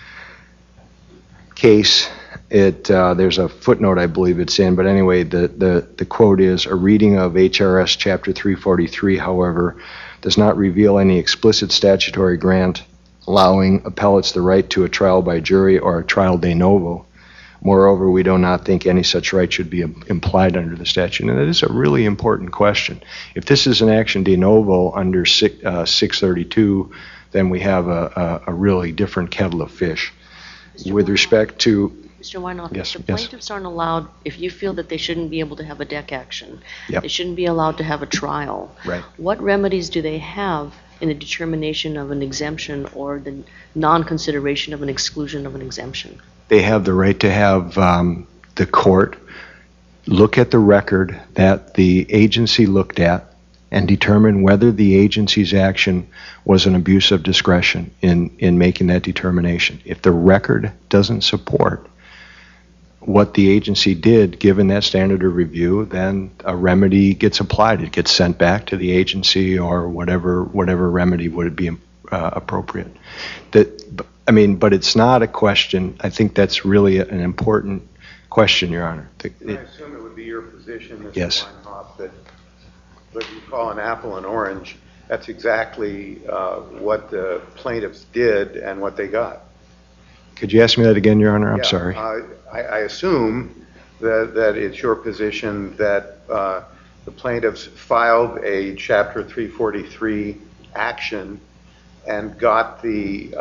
case. There's a footnote, I believe it's in, but anyway, the quote is, "A reading of HRS Chapter 343, however, does not reveal any explicit statutory grant allowing appellates the right to a trial by jury or a trial de novo. Moreover, we do not think any such right should be implied under the statute." And that is a really important question. If this is an action de novo under 632, then we have a really different kettle of fish. With respect to... Mr. Weinhoff, Yes, if the yes. plaintiffs aren't allowed, if you feel that they shouldn't be able to have a deck action, Yep. they shouldn't be allowed to have a trial, Right. what remedies do they have in the determination of an exemption or the non-consideration of an exclusion of an exemption? They have the right to have the court look at the record that the agency looked at and determine whether the agency's action was an abuse of discretion in making that determination. If the record doesn't support what the agency did, given that standard of review, then a remedy gets applied. It gets sent back to the agency or whatever remedy would be appropriate. But it's not a question. I think that's really an important question, Your Honor. I assume it would be your position, Mr. Yes. Weinhoff, that what you call an apple and orange, that's exactly what the plaintiffs did and what they got. Could you ask me that again, Your Honor? I'm Yeah, sorry. I assume that it's your position that the plaintiffs filed a Chapter 343 action and got the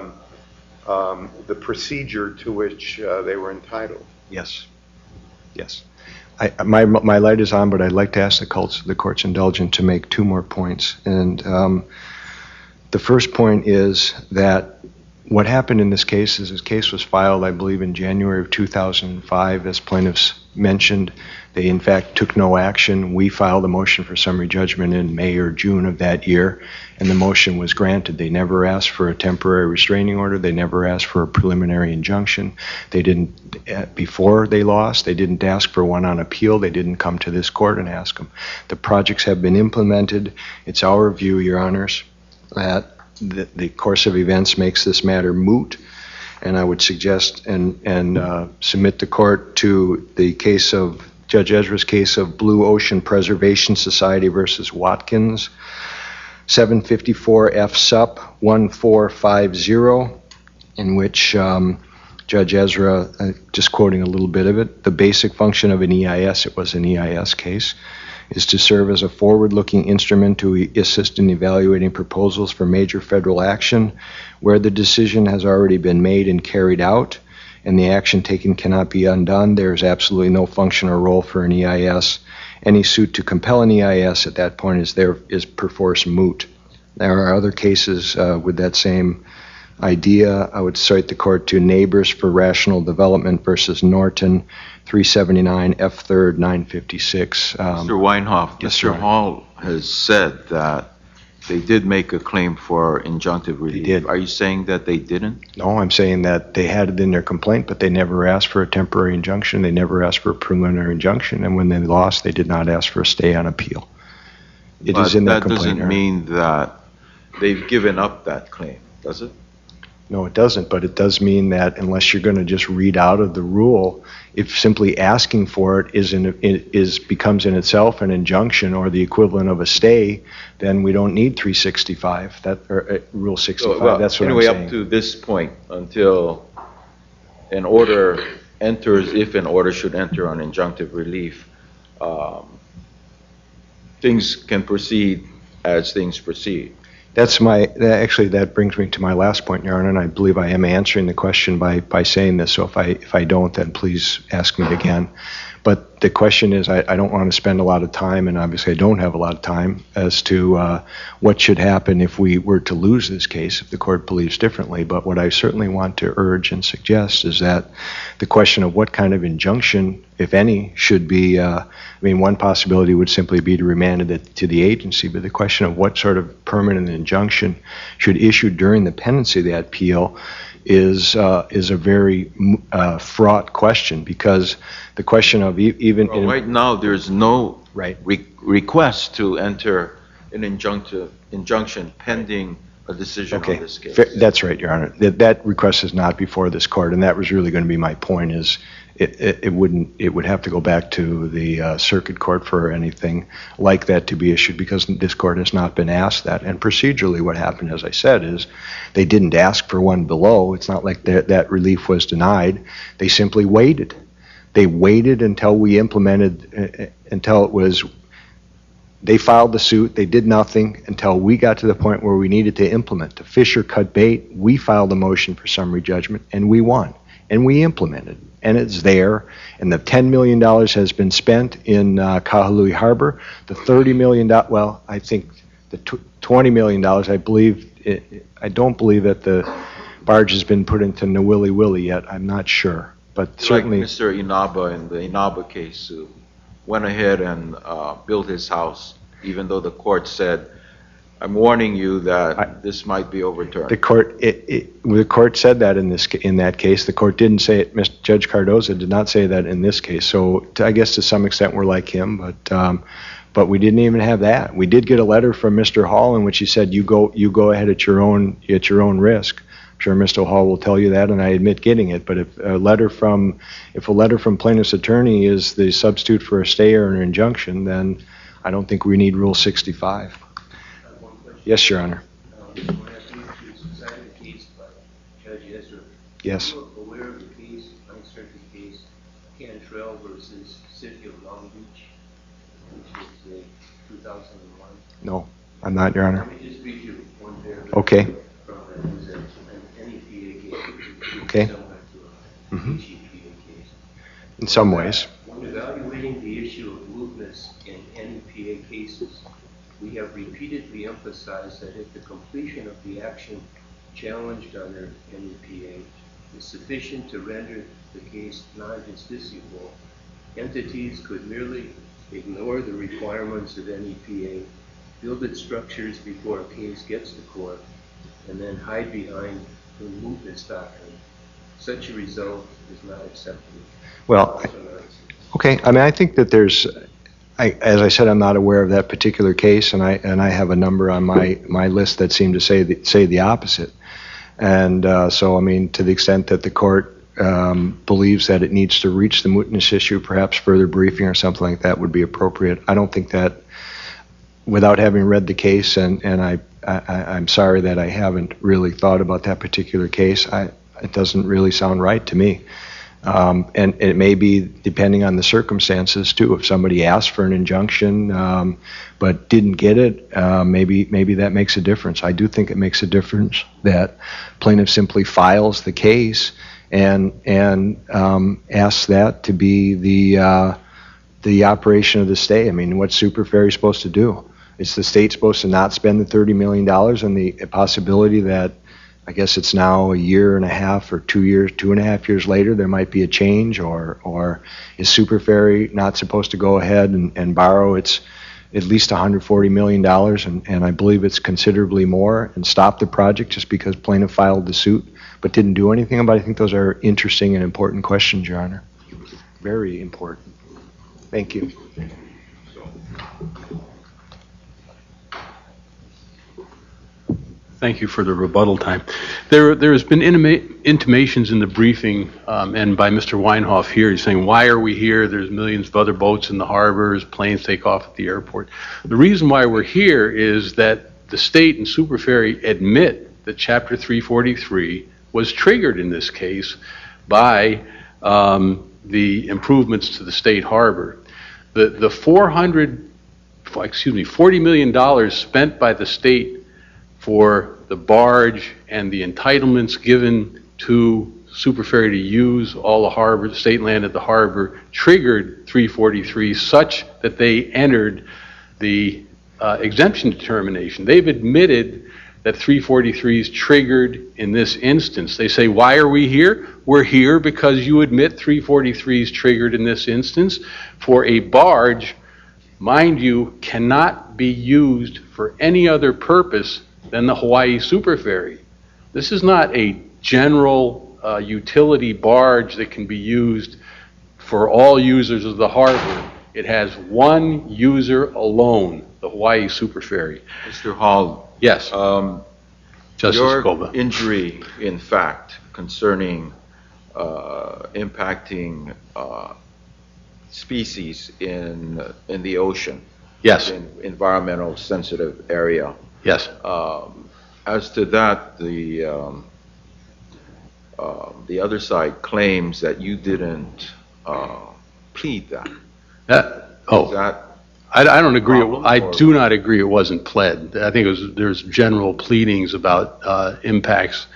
procedure to which they were entitled. Yes. Yes. My light is on, but I'd like to ask the court's indulgence to make two more points. And the first point is that what happened in this case is this case was filed, I believe, in January of 2005, as plaintiffs mentioned. They, in fact, took no action. We filed a motion for summary judgment in May or June of that year, and the motion was granted. They never asked for a temporary restraining order. They never asked for a preliminary injunction. They didn't, before they lost, they didn't ask for one on appeal. They didn't come to this court and ask them. The projects have been implemented. It's our view, Your Honors, that the course of events makes this matter moot, and I would suggest and submit the court to the case of Judge Ezra's case of Blue Ocean Preservation Society versus Watkins, 754 F Sup 1450, in which Judge Ezra, just quoting a little bit of it, the basic function of an EIS, it was an EIS case, is to serve as a forward-looking instrument to assist in evaluating proposals for major federal action where the decision has already been made and carried out and the action taken cannot be undone. There is absolutely no function or role for an EIS. Any suit to compel an EIS at that point is perforce moot. There are other cases with that same idea. I would cite the court to Neighbors for Rational Development versus Norton, 379 F 3rd 956. Mr. Weinhoff, yes, Mr. sir. Hall has said that they did make a claim for injunctive relief. did. Are you saying that they didn't? No, I'm saying that they had it in their complaint, but they never asked for a temporary injunction. They never asked for a preliminary injunction, and when they lost, they did not ask for a stay on appeal. It is in their But that complaint. doesn't mean that they've given up that claim, does it? No, it doesn't, but it does mean that unless you're going to just read out of the rule, if simply asking for it becomes in itself an injunction or the equivalent of a stay, then we don't need 365, Rule 65, Well, that's what anyway, I'm saying. up to this point, until an order enters, if an order should enter on injunctive relief, things can proceed as things proceed. That brings me to my last point, Your Honor, and I believe I am answering the question by saying this, so if I don't, then please ask me again. But the question is, I don't want to spend a lot of time, and obviously I don't have a lot of time, as to what should happen if we were to lose this case, if the court believes differently. But what I certainly want to urge and suggest is that the question of what kind of injunction, if any, should be, one possibility would simply be to remand it to the agency, but the question of what sort of permanent injunction should issue during the pendency of that appeal is a very fraught question, because the question of even Well, right now, there's no right. request to enter an injunction pending a decision on this case. That's right, Your Honor. That request is not before this court, and that was really going to be my point. Is it would have to go back to the circuit court for anything like that to be issued, because this court has not been asked that. And procedurally, what happened, as I said, is they didn't ask for one below. It's not like that relief was denied. They simply waited. They waited until we implemented, until it was. They filed the suit. They did nothing until we got to the point where we needed to implement. The Fisher cut bait. We filed a motion for summary judgment, and we won. And we implemented. And it's there. And the $10 million has been spent in Kahului Harbor. The $30 million, well, I think the $20 million, I don't believe that the barge has been put into Nawili Willi yet. I'm not sure. But certainly. Like Mr. Inaba in the Inaba case, who went ahead and built his house, even though the court said, I'm warning you that this might be overturned. The court said that in that case. The court didn't say it. Judge Cardozo did not say that in this case. So I guess to some extent we're like him, but we didn't even have that. We did get a letter from Mr. Hall in which he said, you go ahead at your own risk. I'm sure Mr. Hall will tell you that, and I admit getting it. But if a letter from plaintiff's attorney is the substitute for a stay or an injunction, then I don't think we need Rule 65. Yes, Your Honor. When I briefed you, cited a case by Judge Ezra. Yes. Are you aware of the case, Ninth Circuit case, Cantrell versus City of Long Beach, which is a 2001? No, I'm not, Your Honor. Let me just read you one paragraph. Okay. From it. It was an NEPA case. Okay. Similar to a HEPA case. In some ways. When evaluating the issue of mootness in NEPA cases, we have repeatedly emphasized that if the completion of the action challenged under NEPA is sufficient to render the case non-justiciable, entities could merely ignore the requirements of NEPA, build its structures before a case gets to court, and then hide behind the mootness doctrine. Such a result is not acceptable. Well, okay. I mean, I think that there's. As I said, I'm not aware of that particular case, and I have a number on my list that seem to say the opposite. And so, I mean, to the extent that the court believes that it needs to reach the mootness issue, perhaps further briefing or something like that would be appropriate. I don't think that, without having read the case, and I'm sorry that I haven't really thought about that particular case, it doesn't really sound right to me. And it may be depending on the circumstances too. If somebody asked for an injunction but didn't get it, maybe that makes a difference. I do think it makes a difference that plaintiff simply files the case and asks that to be the operation of the stay. I mean, what's Super Ferry supposed to do? Is the state supposed to not spend the $30 million and the possibility that, I guess it's now a year and a half or 2.5 years later, there might be a change, or is Super Ferry not supposed to go ahead and borrow its at least $140 million, and I believe it's considerably more, and stop the project just because plaintiff filed the suit but didn't do anything about it? I think those are interesting and important questions, Your Honor. Very important. Thank you. Thank you for the rebuttal time. There has been intimations in the briefing and by Mr. Weinhoff here. He's saying, why are we here? There's millions of other boats in the harbors, planes take off at the airport. The reason why we're here is that the state and Super Ferry admit that Chapter 343 was triggered in this case by the improvements to the state harbor. The $40 million spent by the state for the barge and the entitlements given to super ferry to use all the harbor, the state land at the harbor, triggered 343 such that they entered the exemption determination. They've admitted that 343 is triggered in this instance. They say, why are we here? We're here because you admit 343 is triggered in this instance for a barge, mind you, cannot be used for any other purpose than the Hawaii Super Ferry. This is not a general utility barge that can be used for all users of the harbor. It has one user alone, the Hawaii Super Ferry. Mr. Hall, Yes, Justice your Scoba. injury, in fact, concerning impacting species in the ocean, Yes, in environmental sensitive area. yes. As to that, the other side claims that you didn't plead that. Is that I don't agree. problem, I or- do not agree it wasn't pled. I think there's general pleadings about impacts.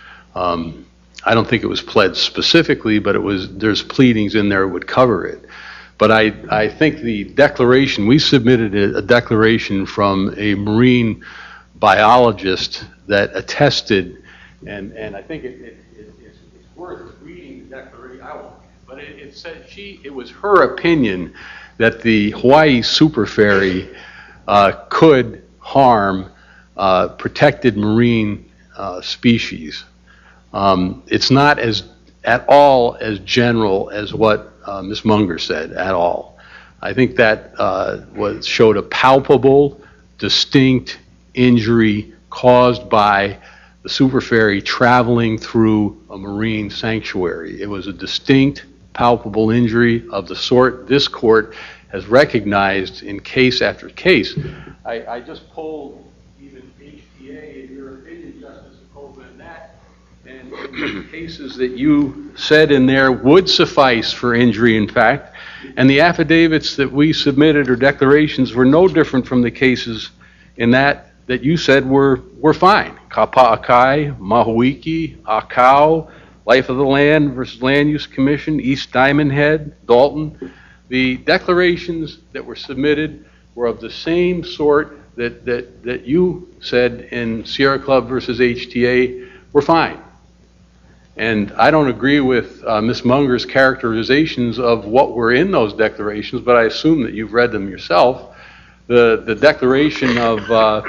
I don't think it was pled specifically, but there's pleadings in there that would cover it. But I think the declaration, we submitted a declaration from a marine biologist that attested, and I think it's worth reading the declaration. I won't, but it said it was her opinion that the Hawaii Super Ferry could harm protected marine species. It's not at all as general as what Ms. Munger said at all. I think that showed a palpable, distinct injury caused by the Super Ferry traveling through a marine sanctuary. It was a distinct, palpable injury of the sort this court has recognized in case after case. I just pulled even HTA in your opinion, Justice Scoba, and the cases that you said in there would suffice for injury in fact, and the affidavits that we submitted or declarations were no different from the cases in that you said were fine. Kapa'akai, Mahuiki, Akau, Life of the Land versus Land Use Commission, East Diamond Head, Dalton. The declarations that were submitted were of the same sort that you said in Sierra Club versus HTA were fine. And I don't agree with Ms. Munger's characterizations of what were in those declarations, but I assume that you've read them yourself. The declaration of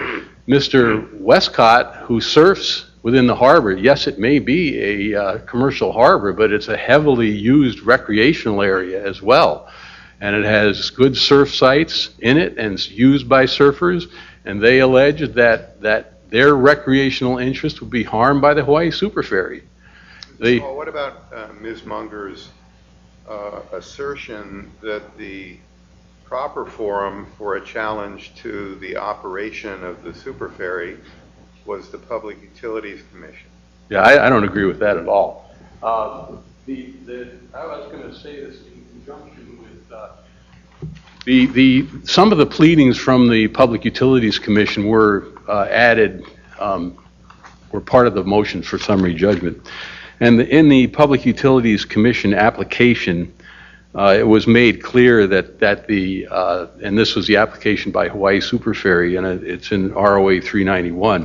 Mr. Westcott, who surfs within the harbor, yes, it may be a commercial harbor, but it's a heavily used recreational area as well. And it has good surf sites in it, and it's used by surfers, and they allege that their recreational interest would be harmed by the Hawaii Super Ferry. Well, what about Ms. Munger's assertion that the proper forum for a challenge to the operation of the Super Ferry was the Public Utilities Commission? Yeah, I don't agree with that at all. I was going to say this in conjunction with some of the pleadings from the Public Utilities Commission were added, were part of the motion for summary judgment. And in the Public Utilities Commission application, it was made clear that and this was the application by Hawaii Super Ferry, and it's in ROA 391,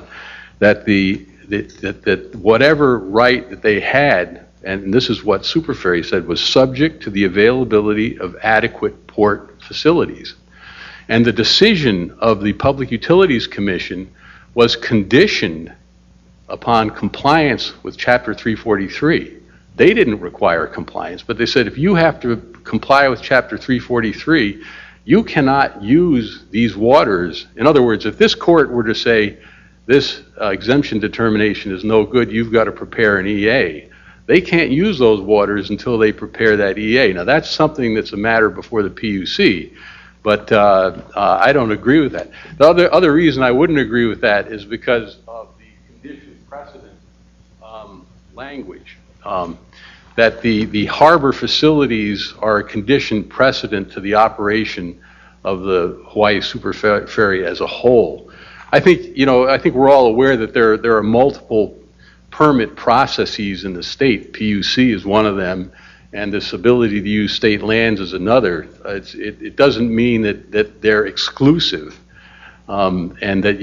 that whatever right that they had, and this is what Super Ferry said, was subject to the availability of adequate port facilities. And the decision of the Public Utilities Commission was conditioned upon compliance with Chapter 343. They didn't require compliance, but they said if you have to comply with Chapter 343, you cannot use these waters. In other words, if this court were to say this exemption determination is no good, you've got to prepare an EA, they can't use those waters until they prepare that EA. Now that's something that's a matter before the PUC, but I don't agree with that. The other reason I wouldn't agree with that is because of the condition precedent language. That the harbor facilities are a conditioned precedent to the operation of the Hawaii Super Ferry as a whole. I think we're all aware that there are multiple permit processes in the state. PUC is one of them, and this ability to use state lands is another. It doesn't mean that they're exclusive, and that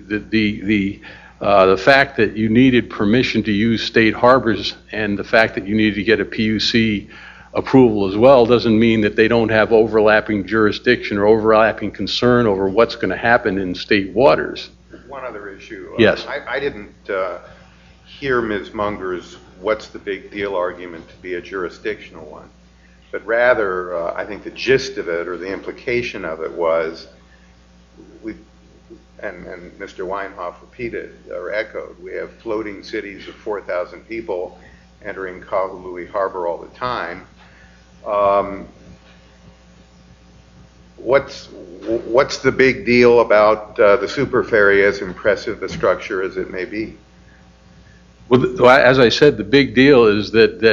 the fact that you needed permission to use state harbors and the fact that you needed to get a PUC approval as well doesn't mean that they don't have overlapping jurisdiction or overlapping concern over what's going to happen in state waters. One other issue. Yes. I didn't hear Ms. Munger's what's the big deal argument to be a jurisdictional one, but rather I think the gist of it or the implication of it was, and Mr. Weinhoff repeated or echoed, we have floating cities of 4,000 people entering Kahului Harbor all the time. What's the big deal about the super ferry, as impressive a structure as it may be? Well, as I said, the big deal is that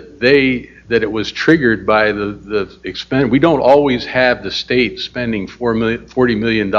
it was triggered by the expense. We don't always have the state spending $40 million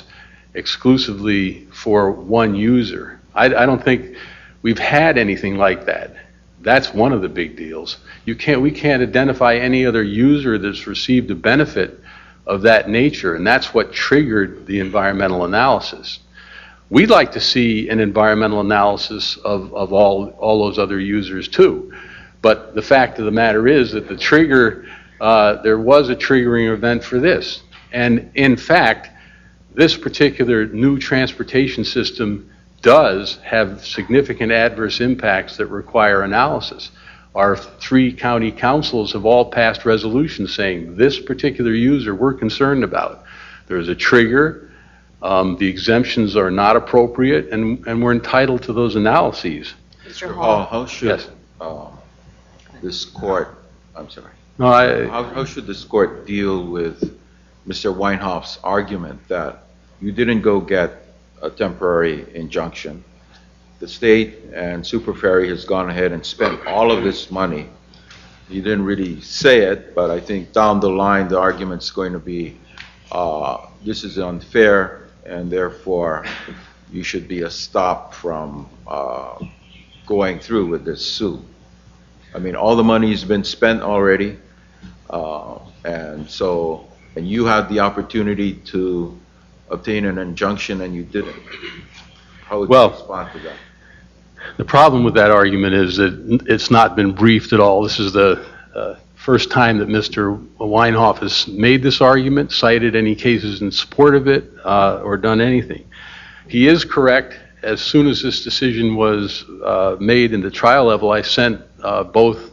exclusively for one user. I don't think we've had anything like that. That's one of the big deals. We can't identify any other user that's received a benefit of that nature, and that's what triggered the environmental analysis. We'd like to see an environmental analysis of all those other users too, but the fact of the matter is that the trigger, there was a triggering event for this, and in fact, this particular new transportation system does have significant adverse impacts that require analysis. Our 3 county councils have all passed resolutions saying this particular user we're concerned about. There's a trigger, the exemptions are not appropriate, and we're entitled to those analyses. Mr. Hall. How should this court, I'm sorry, No, how should this court deal with Mr. Weinhoff's argument that you didn't go get a temporary injunction? The state and Super Ferry has gone ahead and spent all of this money. You didn't really say it, but I think down the line the argument's going to be this is unfair and therefore you should be a stop from going through with this suit. I mean, all the money's been spent already, and you had the opportunity to obtain an injunction and you didn't. How would you respond to that? The problem with that argument is that it's not been briefed at all. This is the first time that Mr. Weinhoff has made this argument, cited any cases in support of it, or done anything. He is correct. As soon as this decision was made in the trial level, I sent both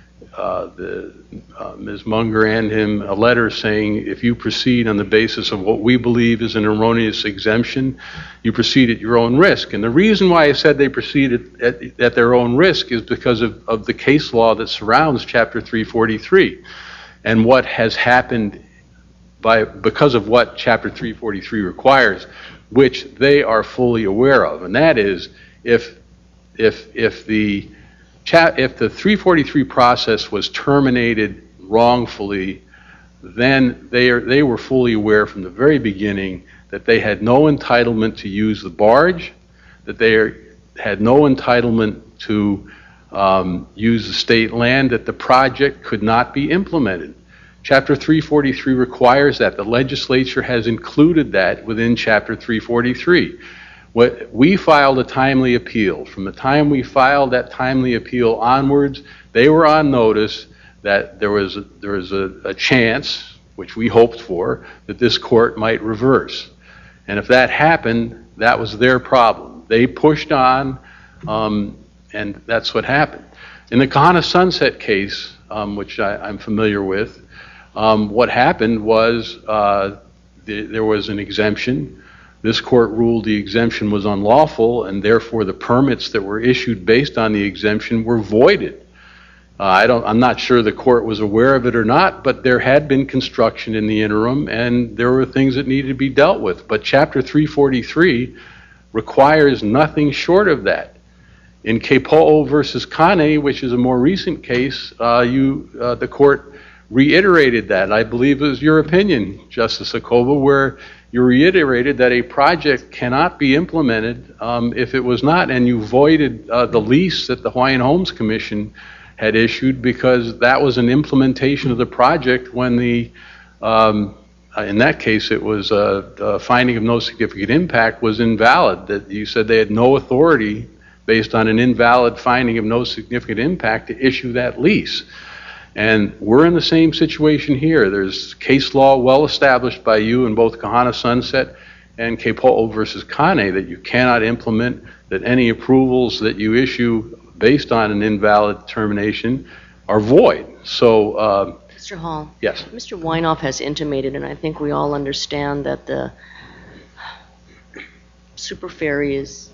Ms. Munger and him a letter saying if you proceed on the basis of what we believe is an erroneous exemption, you proceed at your own risk. And the reason why I said they proceeded at their own risk is because of the case law that surrounds Chapter 343 and what has happened because of what Chapter 343 requires, which they are fully aware of. And that is if the 343 process was terminated wrongfully, then they were fully aware from the very beginning that they had no entitlement to use the barge, that they had no entitlement to use the state land, that the project could not be implemented. Chapter 343 requires that. The legislature has included that within Chapter 343. We filed a timely appeal. From the time we filed that timely appeal onwards, they were on notice that there was a chance, which we hoped for, that this court might reverse. And if that happened, that was their problem. They pushed on, and that's what happened. In the Kahana Sunset case, which I'm familiar with, what happened was there was an exemption. This court ruled the exemption was unlawful, and therefore the permits that were issued based on the exemption were voided. I'm not sure the court was aware of it or not, but there had been construction in the interim, and there were things that needed to be dealt with. But Chapter 343 requires nothing short of that. In Kepo'o versus Kane, which is a more recent case, the court reiterated that. I believe it was your opinion, Justice Acoba, where you reiterated that a project cannot be implemented if it was not, and you voided the lease that the Hawaiian Homes Commission had issued because that was an implementation of the project when the, in that case, it was a finding of no significant impact was invalid, that you said they had no authority based on an invalid finding of no significant impact to issue that lease. And we're in the same situation here. There's case law well established by you in both Kahana Sunset and Kepo'o versus Kane that you cannot implement, that any approvals that you issue based on an invalid determination are void. So, Mr. Hall? yes. Mr. Weinoff has intimated, and I think we all understand, that the super ferry is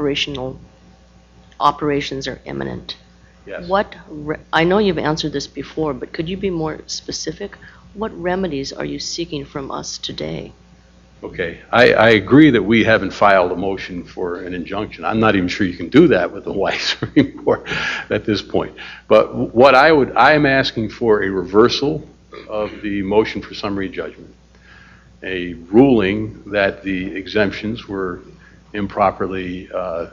operations are imminent. Yes. I know you've answered this before, but could you be more specific? What remedies are you seeking from us today? Okay, I agree that we haven't filed a motion for an injunction. I'm not even sure you can do that with the Hawaii Supreme Court at this point. But what I am asking for a reversal of the motion for summary judgment, a ruling that the exemptions were improperly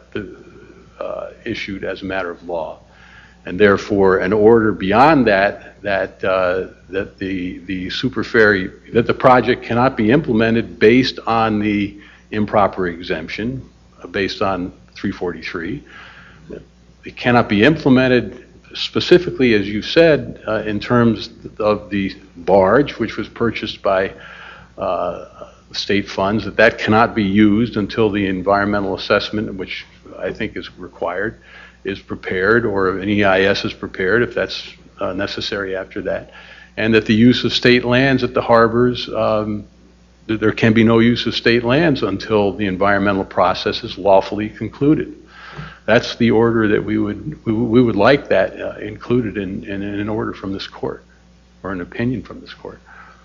issued as a matter of law, and therefore an order beyond that the super ferry, that the project cannot be implemented based on the improper exemption, based on 343. It cannot be implemented specifically, as you said, in terms of the barge, which was purchased by state funds, that cannot be used until the environmental assessment, which I think is required, is prepared, or an EIS is prepared if that's necessary after that, and that the use of state lands at the harbors, there can be no use of state lands until the environmental process is lawfully concluded. That's the order that we would like that included in an order from this court, or an opinion from this court.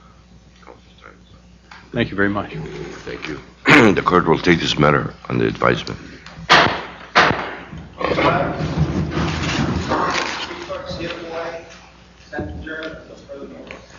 Thank you very much. Thank you. The court will take this matter under advisement. CFOA, Senator Gerald, no further notice.